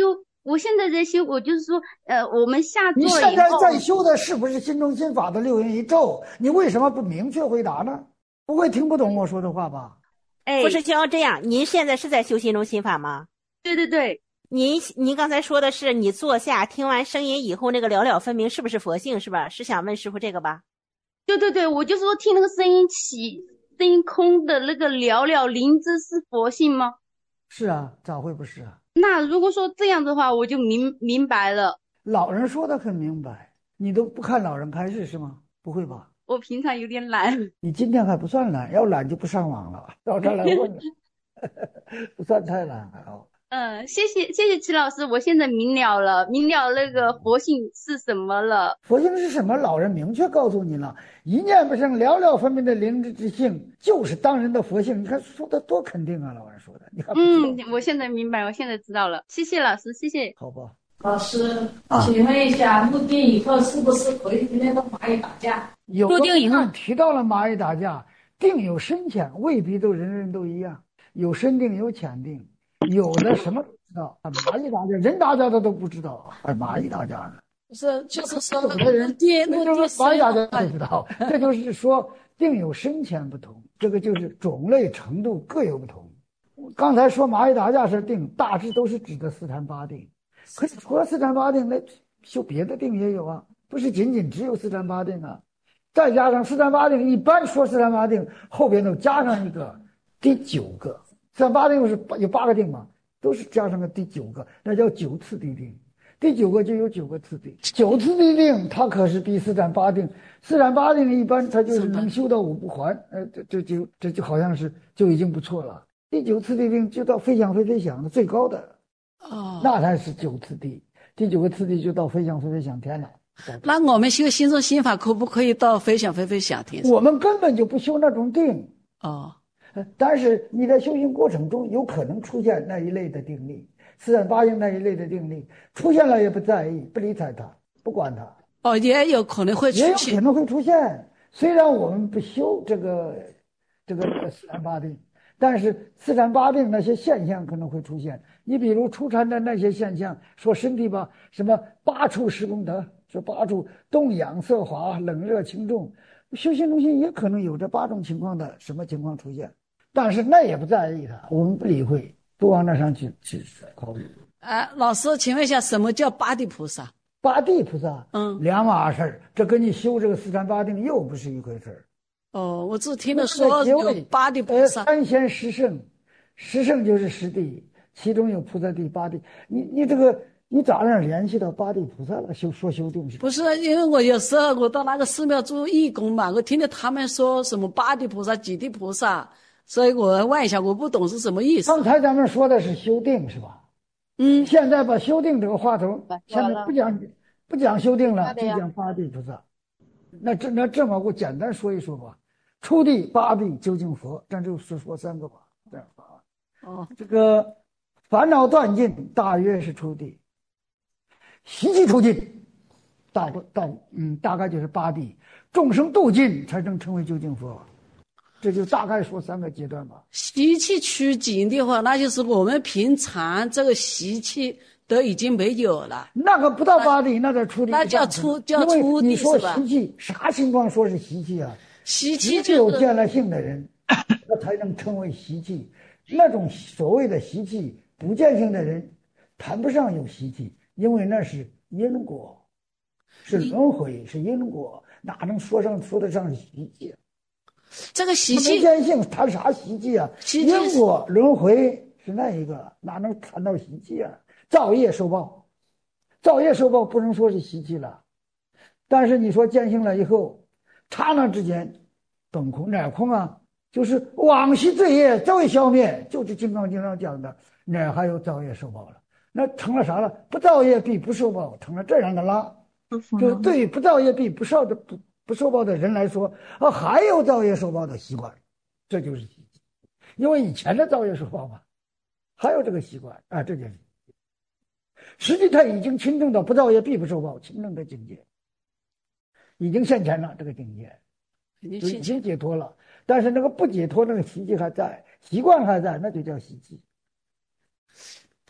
我现在在修，我就是说，呃，我们下你座了以后， 现在在修的是不是心中心法的六元一咒？你为什么不明确回答呢？不会听不懂我说的话吧？ 不是就要这样？您现在是在修心中心法吗？ 对对对。 您您刚才说的是你坐下听完声音以后那个了了分明是不是佛性是吧？是想问师傅这个吧？ 对对对，我就说听那个声音起声音空的那个了了灵芝是佛性吗？ 是啊，咋会不是啊？ 那如果说这样的话，我就明明白了。 老人说的很明白，你都不看老人开示是吗？不会吧？ 我平常有点懒。 你今天还不算懒，要懒就不上网了，到这儿来问了，不算太懒啊。 嗯，谢谢谢谢齐老师，我现在明了了，明了那个佛性是什么了。 佛性是什么？老人明确告诉你了，一念不生，了了分明的灵芝之性，就是当人的佛性。你看说的多肯定啊，老人说的。你看， 嗯，我现在明白，我现在知道了。谢谢老师，谢谢。 好吧。 老师，请问一下，入定以后是不是可以跟那个蚂蚁打架？ 有入定以后提到了蚂蚁打架，定有深浅，未必都人人都一样，有深定有浅定。有的什么不知道啊？蚂蚁打架，人打架的都不知道，还蚂蚁打架呢？ 不是，就是说， 有的人定那就是蚂蚁打架都知道，这就是说定有深浅不同，这个就是种类程度各有不同。刚才说蚂蚁打架是定，大致都是指的四禅八定，可是除了四禅八定，那修别的定也有啊，不是仅仅只有四禅八定啊。再加上四禅八定，一般说四禅八定后边都加上一个第九个。四禅八定是有八个定嘛，都是加上个第九个，那叫九次地定。第九个就有九个次第，九次地定它可是比四禅八定。四禅八定一般它就是能修到五不还，呃，这这就这就好像是就已经不错了。第九次地定就到非想非非想的最高的， 哦， 那才是九次地。第九个次第就到非想非非想天了。 那我们修心中心法可不可以到非想非非想天？ 我们根本就不修那种定。 哦。 但是你在修行过程中有可能出现那一类的定力，四禅八定那一类的定力出现了也不在意，不理睬它，不管它。 哦，也有可能会出现， 也有可能会出现。虽然我们不修这个这个四禅八定，但是四禅八定那些现象可能会出现。你比如出禅的那些现象，说身体吧，什么八处十功德，说八处动养色滑冷热轻重，修行中心也可能有这八种情况的什么情况出现。但是那也不在意它，我们不理会，不往那上去去考虑。 哎、呃，老师，请问一下，什么叫八地菩萨？ 八地菩萨， 嗯， 两码事儿，这跟你修这个四禅八定又不是一回事儿。 哦，我只听了说有八地菩萨， 三贤十圣，十圣就是十地，其中有菩萨地八地。你你这个你咋能联系到八地菩萨了？修说修定是？ 不是，因为我有时候我到那个寺庙做义工嘛，我听着他们说什么八地菩萨、几地菩萨。所以我问一下，我不懂是什么意思。 刚才咱们说的是修定是吧？ 嗯， 现在把修定这个话头，现在不讲不讲修定了，就讲八地菩萨。那这那这么我简单说一说吧。初地、八地究竟佛，咱就是说三个吧。这样啊。 哦， 这个烦恼断尽，大约是初地；习气除尽，大到嗯大概就是八地；众生度尽，才能成为究竟佛。这就大概说三个阶段吧。 习气趋尽的话，那就是我们平常这个习气都已经没有了。 那个不到八地，那叫初地。 那叫初叫初地你说是吧？ 习气啥情况说是习气啊？ 习气只有见了性的人，他才能称为习气。那种所谓的习气，不见性的人谈不上有习气，因为那是因果，是轮回，是因果，哪能说上说得上是习气？ 这个习气没见性谈啥习气啊？因果轮回是那一个，哪能谈到习气啊？造业受报，造业受报不能说是习气了，但是你说见性了以后，刹那之间本空哪空啊？就是往昔罪业早已消灭，就是《金刚经》上讲的，哪还有造业受报了？那成了啥了？不造业必不受报，成了这样的啦。就对于不造业必不受的不。不受报的人来说，啊，还有造业受报的习惯，这就是习气，因为以前的造业受报嘛，还有这个习惯啊，这就是实际他已经亲证到不造业必不受报亲证的境界，已经现前了，这个境界就已经解脱了。但是那个不解脱那个习气还在，习惯还在，那就叫习气。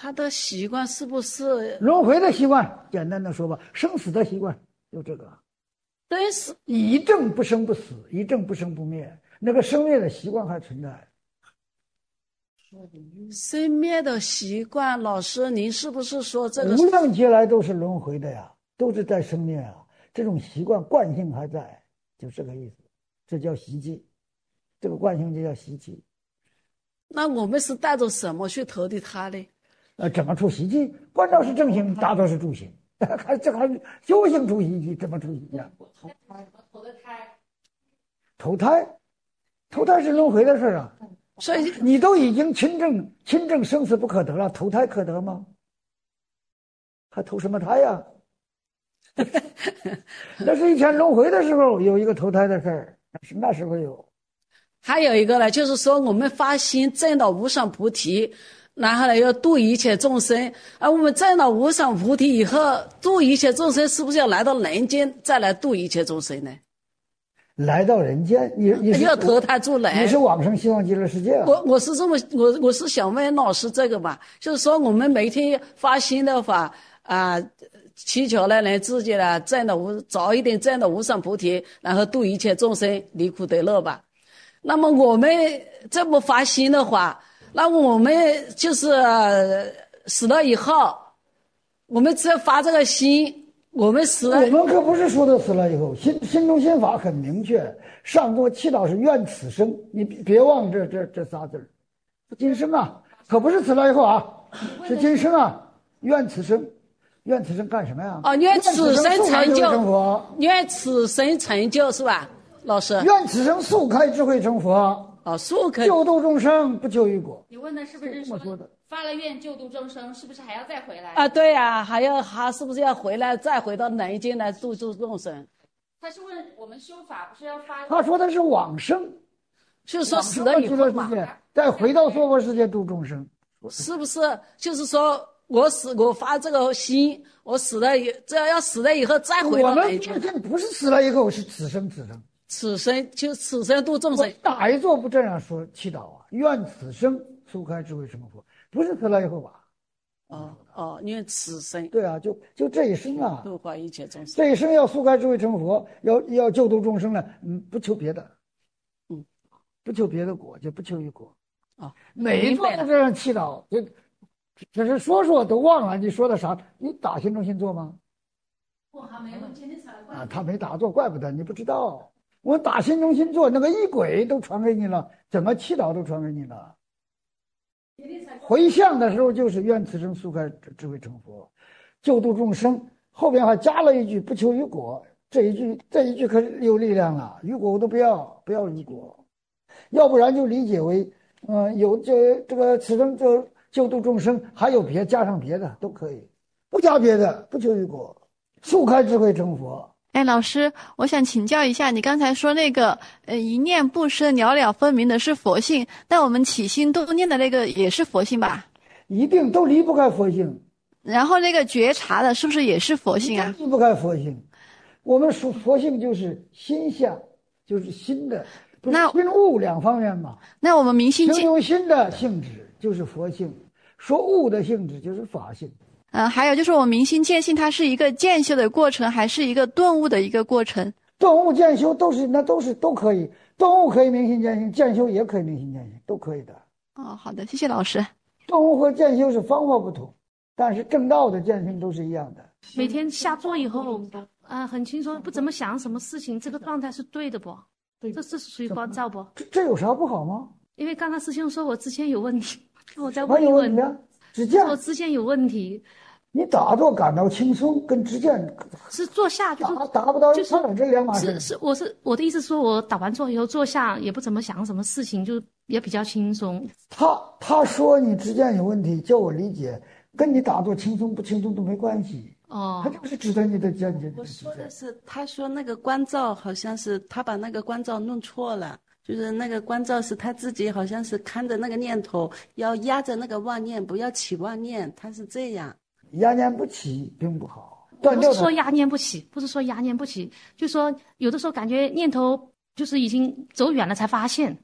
他的习惯是不是轮回的习惯？简单的说吧，生死的习惯就这个。 对，是一正不生不死，一正不生不灭，那个生灭的习惯还存在。 生灭的习惯，老师，您是不是说这个无量劫来都是轮回的呀，都是在生灭啊？这种习惯惯性还在，就这个意思，这叫习气，这个惯性就叫习气。 那我们是带着什么去投的他呢？ 呃，怎么出习气？观照是正行，打坐是助行，还这还修行出习气，怎么出习气啊？ 投的胎， 投胎，投胎是轮回的事啊。 所以你都已经亲证亲证生死不可得了，投胎可得吗？还投什么胎呀？那是以前轮回的时候有一个投胎的事儿，是那时候有。 还有一个呢，就是说我们发心证到无上菩提，然后呢要度一切众生。而我们证到无上菩提以后，度一切众生，是不是要来到人间再来度一切众生呢？ 来到人间，你你是要投胎做人， 你是往生西方极乐世界啊？ 我我是这么我我是想问老师这个吧，就是说我们每天发心的话啊、呃，祈求呢能自己呢证到无早一点证到无上菩提，然后度一切众生离苦得乐吧。那么我们这么发心的话，那我们就是、呃、死了以后，我们只要发这个心。我们死了， 我们可不是说的死了以后，心心中心法很明确，上座祈祷是愿此生，你别忘这这这仨字儿，今生啊，可不是死了以后啊，是今生啊，愿此生，愿此生干什么呀？ 哦，愿此生成就，愿此生成就是吧，老师？ 愿此生速开智慧成佛， 哦，速开救度众生，不求于果。 你问的是不是这么说的？ 发了愿救度众生，是不是还要再回来啊？对呀、啊，还要还是不是要回来，再回到人间来度度众生？ 他是问我们修法不是要发？ 他说的是往生， 就是说死了以后嘛， 再回到娑婆世界度众生， 是不是？就是说我死，我发这个心，我死了以，这要要死了以后再回到人间。 我们不是死了以后，是此生此生， 此生就此生度众生。 哪一座不这样说祈祷啊？愿此生速开智慧成佛。不是死了以后吧？ 哦哦，因为此生对啊，就就这一生啊， 度化一切众生。 这一生要速开智慧成佛，要要救度众生了，嗯，不求别的， 嗯， 不求别的果，就不求于果。 啊， 每一座都这样祈祷，就只是说说都忘了你说的啥？你打心中心做吗？ 我还没问，今天才啊，他没打坐，怪不得你不知道。我打心中心做，那个仪轨都传给你了，怎么祈祷都传给你了。回向的时候就是愿此生速开智慧成佛，救度众生。后边还加了一句不求于果，这一句这一句可有力量了。于果我都不要，不要于果，要不然就理解为，嗯、呃，有这这个此生就救度众生，还有别加上别的都可以，不加别的，不求于果，速开智慧成佛。 哎，老师，我想请教一下，你刚才说那个，呃，一念不生，了了分明的是佛性，但我们起心动念的那个也是佛性吧？ 一定都离不开佛性。 然后那个觉察的，是不是也是佛性啊？ 离不开佛性。我们说佛性就是心相，就是心的，不是心物两方面嘛？ 那我们明心形容心的性质就是佛性，说物的性质就是法性。 嗯，还有就是我明心见性，它是一个渐修的过程，还是一个顿悟的一个过程？ 顿悟渐修都是，那都是都可以，顿悟可以明心见性，渐修也可以明心见性，都可以的。 哦，好的，谢谢老师。 顿悟和渐修是方法不同，但是正道的见性都是一样的。 每天下坐以后，啊、呃，很轻松，不怎么想什么事情，这个状态是对的不？对，这这是属于关照不？ 这这有啥不好吗？ 因为刚刚师兄说我之前有问题，我再问一问。 有问题啊？只见我之前有问题。 你打坐感到轻松，跟执剑是坐下就是达不到一块，这两码事。 是是，我是我的意思说，我打完坐以后坐下也不怎么想什么事情，就也比较轻松。 他他说你执剑有问题，叫我理解，跟你打坐轻松不轻松都没关系。 哦， 他就是指责你的见解。 我说的是，他说那个关照好像是他把那个关照弄错了。就是那个关照是他自己好像是看着那个念头，要压着那个妄念，不要起妄念，他是这样。 压念不起并不好， 不是说压念不起，不是说压念不起，就说有的时候感觉念头就是已经走远了才发现，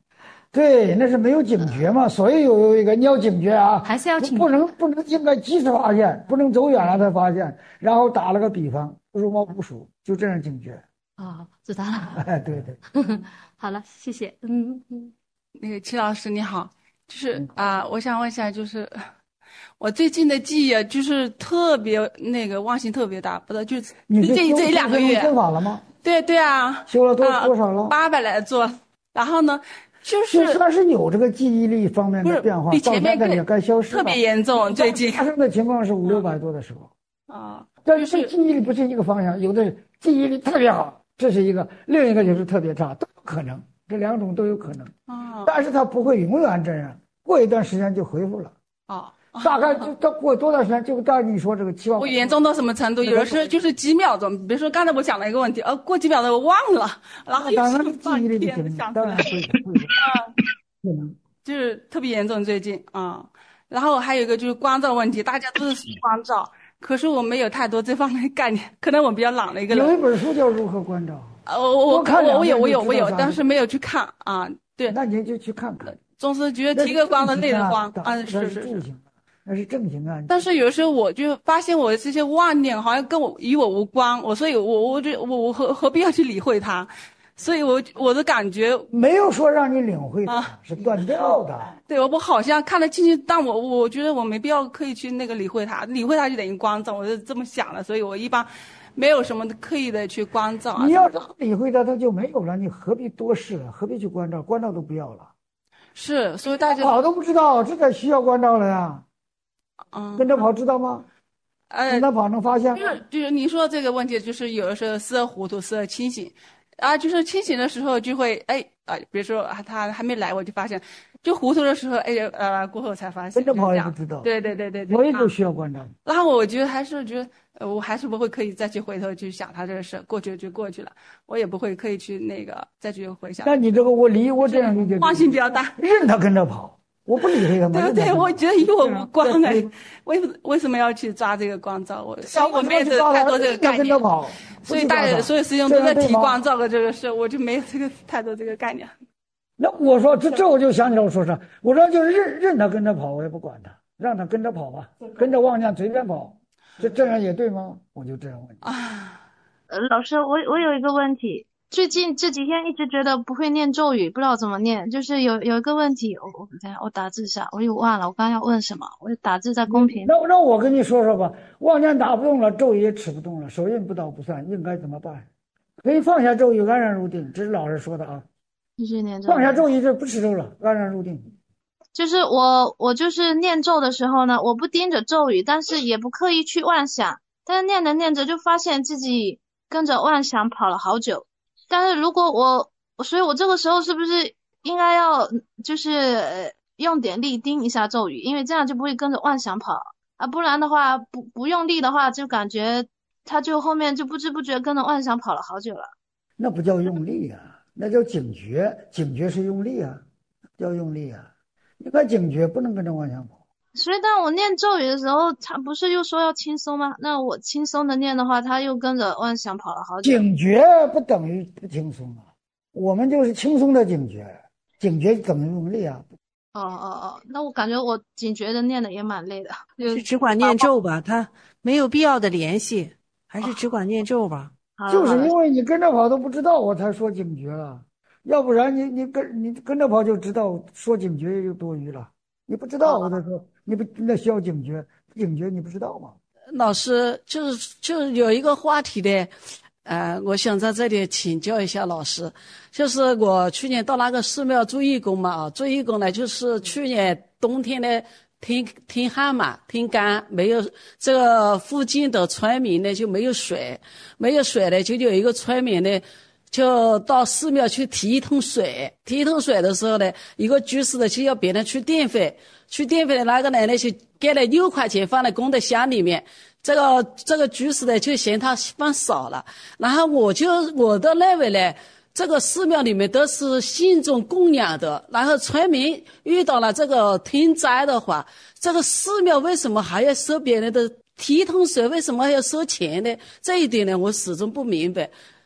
对，那是没有警觉嘛，所以有一个你要警觉啊， 还是要警觉， 不能不能应该及时发现，不能走远了才发现，然后打了个比方，如毛不属，就这样警觉。 哦，知道了。 哎，对对。 好了，谢谢。嗯嗯， 那个齐老师你好，就是啊、呃，我想问一下，就是我最近的记忆啊，就是特别那个忘性特别大，不知道就最近这一两个月。 修法了吗？ 对对啊。 修了多、 啊、 多少了？ 八百来座，然后呢？就是算是有这个记忆力方面的变化， 比前面也该消失了。 特别严重，最近发生的情况是五六百多的时候。 啊， 但是记忆力不是一个方向，有的记忆力特别好，这是一个；另一个就是特别差，都有可能，这两种都有可能。 啊， 但是它不会永远这样，过一段时间就恢复了。 啊。 大概就到过多长时间，就到你说这个期望。 我严重到什么程度？有的时候就是几秒钟，比如说刚才我讲了一个问题，呃，过几秒钟我忘了，然后当然记忆力不行，当然会会啊，就是特别严重最近啊、嗯。然后还有一个就是光照问题，大家都是光照，可是我没有太多这方面的概念，可能我比较懒的一个人。 有一本书叫《如何关照》。 呃，我我我我有我有我有，但是没有去看啊。对， 那您就去看看。 总是觉得提个光的内的光啊， 是是是。那是正经啊， 但是有时候我就发现我这些妄念好像跟我与我无关，我所以我我就我我何何必要去理会它？所以我我的感觉没有说让你领会它、啊、是断掉的。 对，我好像看得清清，但我我觉得我没必要刻意去那个理会它，理会它就等于关照，我是这么想的，所以我一般没有什么刻意的去关照、啊。 你要是理会它，它就没有了，你何必多事了？何必去关照？关照都不要了。 是，所以大家跑都不知道，这才需要关照了呀。 嗯， 跟着跑知道吗？ 呃， 跟着跑能发现。 就是就是你说这个问题，就是有的时候时而糊涂，时而清醒，啊，就是清醒的时候就会哎啊，比如说啊他还没来，我就发现，就糊涂的时候哎呃过后才发现。 跟着跑也不知道。 对对对对对。 我也就需要关照。 然后我觉得还是觉得，呃，我还是不会刻意再去回头去想他这个事，过去就过去了，我也不会刻意去那个再去回想。 那你这个我理我这样理解， 忘性比较大， 任他跟着跑。我不理会他们。 对对，我觉得与我无关哎，为为什么要去抓这个光照？我我没有太多这个概念，所以大家所有师兄都在提光照的这个事，我就没有这个太多这个概念。 那我说这这我就想起来我说啥，我说就任任他跟着跑，我也不管他，让他跟着跑吧，跟着妄念随便跑，这这样也对吗？我就这样问啊。呃，老师，我我有一个问题。最近这几天一直觉得不会念咒语，不知道怎么念。就是有有一个问题，我我等下我打字一下，我又忘了我刚刚要问什么，我就打字在公屏。 那那我跟你说说吧，妄念打不动了，咒语也持不动了，手印不到不算，应该怎么办？可以放下咒语，安然入定，这是老师说的啊。 继续念咒。 放下咒语就不持咒了，安然入定。 就是我我就是念咒的时候呢，我不盯着咒语，但是也不刻意去妄想，但是念着念着就发现自己跟着妄想跑了好久。但是如果我，所以我这个时候是不是应该要就是用点力盯一下咒语，因为这样就不会跟着妄想跑啊，不然的话不不用力的话，就感觉他就后面就不知不觉跟着妄想跑了好久了。 那不叫用力啊，那叫警觉，警觉是用力啊，叫用力啊，应该警觉，不能跟着妄想跑。 所以当我念咒语的时候，他不是又说要轻松吗？那我轻松的念的话，他又跟着妄想跑了好久。 警觉不等于不轻松啊，我们就是轻松的警觉，警觉等于用力啊。 哦哦哦，那我感觉我警觉的念的也蛮累的。 是只管念咒吧，他没有必要的联系，还是只管念咒吧。 哦、就是因为你跟着跑都不知道，我才说警觉了，要不然你你跟你跟着跑就知道，说警觉就多余了。你不知道，我就说你不那需要警觉，警觉你不知道吗？ 老师，就是就是有一个话题的，呃，我想在这里请教一下老师，就是我去年到那个寺庙做义工嘛，啊，做义工呢，就是去年冬天呢，天天旱嘛，天干，没有这个附近的村民呢就没有水，没有水呢，就有一个村民呢。就到寺庙去提一桶水，提一桶水的时候呢，一个居士呢就要别人去电费，去电费的那个人呢就给了六块钱放在功德箱里面，这个这个居士呢就嫌他放少了，然后我就我的认为呢，这个寺庙里面都是信众供养的，然后村民遇到了这个天灾的话，这个寺庙为什么还要收别人的提一桶水，为什么还要收钱呢？这一点呢我始终不明白。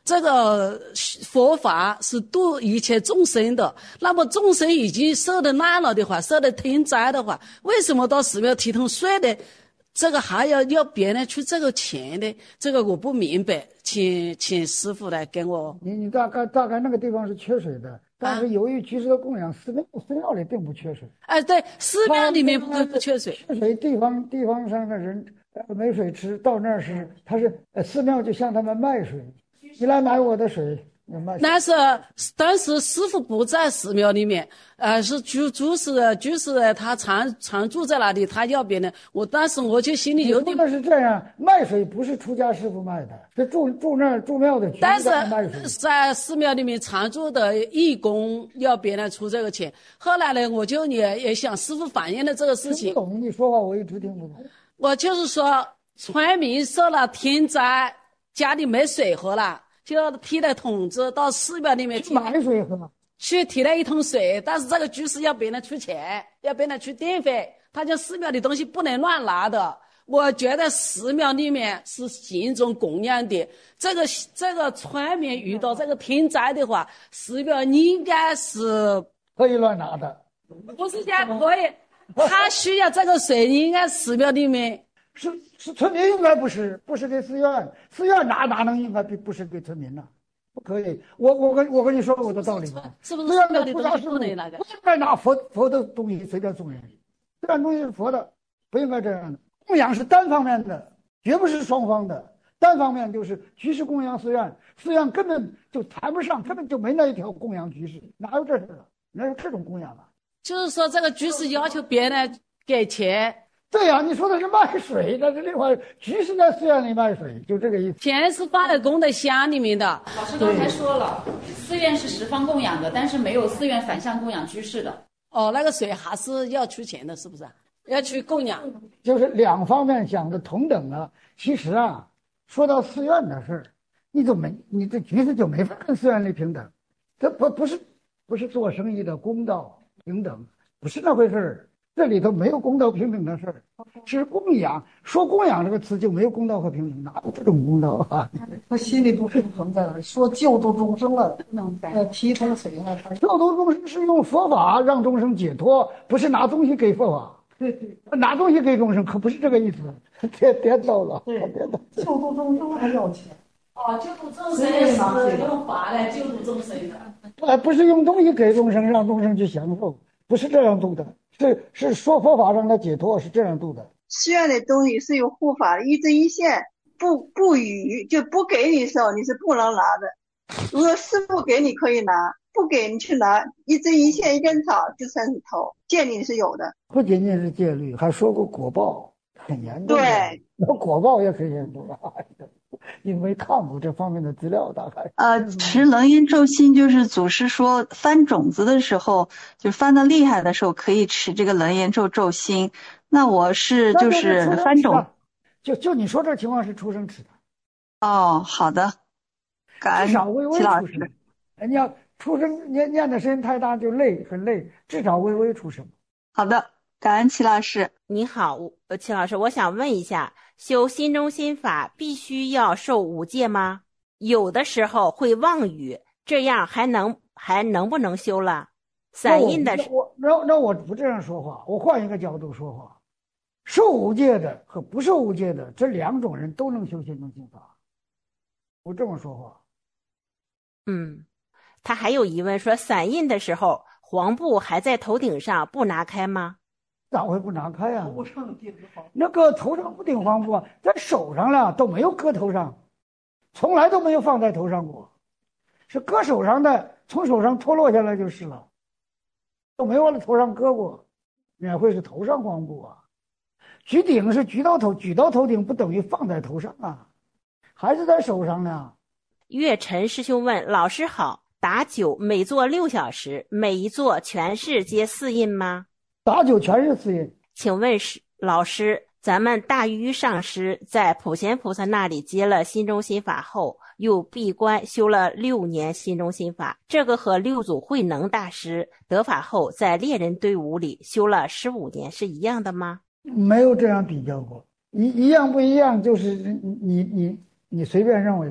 这个佛法是度一切众生的，那么众生已经受得难了的话，受得天灾的话，为什么到寺庙提桶水的，这个还要要别人出这个钱的？这个我不明白，请请师父来跟我。 你你大概大概那个地方是缺水的，但是由于居士的供养，寺庙寺庙里并不缺水。 哎，对，寺庙里面不不缺水。 缺水地方地方上的人没水吃，到那儿是他是呃寺庙就向他们卖水。你来买我的水， 那是当时师傅不在寺庙里面，呃，是居居士居士他常常住在那里，他要别人。我当时我就心里有点。 那是这样，卖水不是出家师傅卖的，是住住那儿住庙的居士卖水。 但是在寺庙里面常住的义工要别人出这个钱。后来呢，我就也也向师傅反映了这个事情。 不懂你说话，我一直听不懂。 我就是说，村民受了天灾，家里没水喝了，就提了桶子到寺庙里面去买水喝， 去提了一桶水，但是这个居士要别人出钱，要别人出电费，他讲寺庙的东西不能乱拿的。我觉得寺庙里面是行种供养的，这个这个村民遇到这个天灾的话，寺庙应该是可以乱拿的， 不是讲可以，他需要这个水，应该寺庙里面。 是是村民应该不是不是给寺院，寺院哪哪能应该不是给村民呢？不可以。我我跟我跟你说我的道理吧， 是不是寺庙的东西不能拿的？ 不应该拿佛佛的东西随便送人，这样东西是佛的，不应该这样的。供养是单方面的，绝不是双方的。单方面就是居士供养寺院，寺院根本就谈不上，根本就没那一条供养居士，哪有这事啊？哪有这种供养啊？ 就是说这个居士要求别人给钱。 对呀、啊，你说的是卖水，但是另外居士在寺院里卖水，就这个意思。 钱是放在功德箱里面的。 老师刚才说了，寺院是十方供养的，但是没有寺院反向供养居士的。 哦，那个水还是要出钱的，是不是？要去供养。 就是两方面讲的同等啊。其实啊，说到寺院的事儿，你就没你这居士就没法跟寺院里平等，这不不是不是做生意的公道平等，不是那回事儿。这里头没有公道平等的事儿，是供养。说供养这个词就没有公道和平等，哪有这种公道啊？ 他心里不平衡在哪？说救度众生了，呃，提桶水啊， 救度众生是用佛法让众生解脱，不是拿东西给佛法。 对对， 拿东西给众生可不是这个意思，颠颠倒了。 对，救度众生还要钱。 哦，救度众生是用法来救度众生的。 呃，不是用东西给众生，让众生去享受，不是这样度的。是是说佛法让他解脱，是这样度的。 寺院的东西是有护法的，一针一线，不不予就不给你的时候你是不能拿的。如果师父给你可以拿，不给你去拿，一针一线一根草就算是偷，戒律是有的。 不仅仅是戒律，还说过果报很严重的。 对， 那果报也很严重啊。因为看过这方面的资料，大概呃，持楞严咒心就是祖师说翻种子的时候，就翻得厉害的时候可以持这个楞严咒咒心。那我是就是翻种， 就就你说这情况是出生持的。 哦，好的，感恩至少微微齐老出生师。 你要出生念念的时间太大就累，很累，至少微微出生。 好的，感恩齐老师。 你好，呃，齐老师，我想问一下，修心中心法必须要受五戒吗？有的时候会妄语，这样还能还能不能修了？散印的那我那我那我不这样说话，我换一个角度说话，受五戒的和不受五戒的这两种人都能修心中心法。我这么说话。 嗯，他还有疑问说，散印的时候黄布还在头顶上，不拿开吗？ 咋会不拿开呀、啊？那个头上不顶黄布啊，在手上了都没有搁头上，从来都没有放在头上过，是搁手上的，从手上脱落下来就是了，都没往头上搁过，哪会是头上黄布啊？举顶是举到头，举到头顶不等于放在头上啊，还是在手上呢。 月晨师兄问老师好，打九每坐六小时，每一坐全是接四印吗？ 打九全是四印。 请问是老师，咱们大愚上师在普贤菩萨那里接了心中心法后，又闭关修了六年心中心法，这个和六祖慧能大师得法后在猎人队伍里修了十五年是一样的吗？ 没有这样比较过，一一样不一样，就是你你你随便认为吧。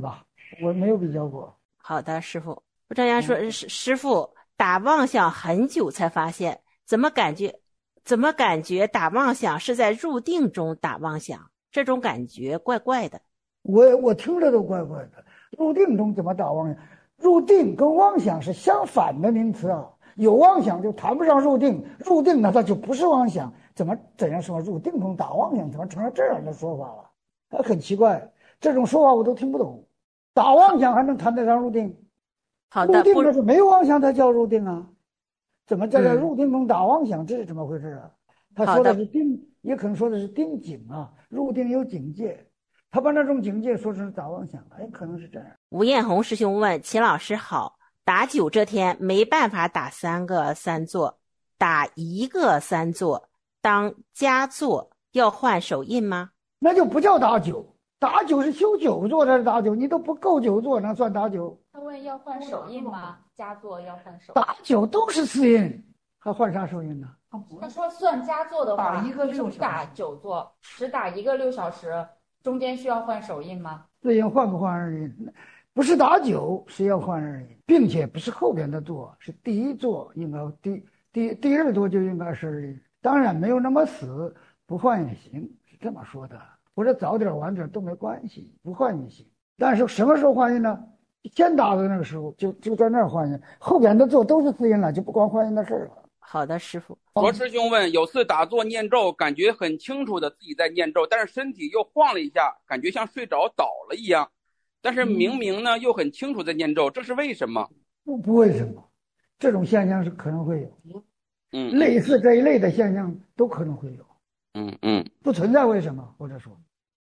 我没有比较过。 好的，师傅。张扬说，师师傅打妄想很久才发现，怎么感觉怎么感觉打妄想是在入定中打妄想，这种感觉怪怪的。 我我听着都怪怪的，入定中怎么打妄想？入定跟妄想是相反的名词啊，有妄想就谈不上入定，入定呢它就不是妄想，怎么怎样说入定中打妄想，怎么成了这样的说法了？那很奇怪，这种说法我都听不懂。打妄想还能谈得上入定？ 好的， 入定那是没有妄想才叫入定啊，怎么在这入定中打妄想？这是怎么回事啊？他说的是定，也可能说的是定境啊，入定有境界。他把那种境界说成是打妄想，哎，可能是这样。 吴艳红师兄问秦老师好，打九这天没办法打三个三座，打一个三座当加座，要换手印吗？ 那就不叫打九，打九是修九座才是打九，你都不够九座，能算打九？ 他问要换手印吗？加座要换手印。 打九都是四印，还换啥手印呢？ 他说算加座的话， 打一个六小时， 打九座，只打一个六小时。中间需要换手印吗？ 四印换不换二印？不是打九是要换二印，并且不是后边的座，是第一座应该第第第二座就应该是二印。当然没有那么死，不换也行，是这么说的。或者早点晚点都没关系，不换也行。但是什么时候换印呢？先打的那个时候就就在那儿换印，后边的座都是四印了，就不光换印的事了。 好的，师傅。 罗师兄问，有次打坐念咒，感觉很清楚的自己在念咒，但是身体又晃了一下，感觉像睡着倒了一样，但是明明呢、嗯、又很清楚在念咒，这是为什么？ 不不为什么，这种现象是可能会有， 嗯， 类似这一类的现象都可能会有， 嗯嗯， 不存在为什么，或者说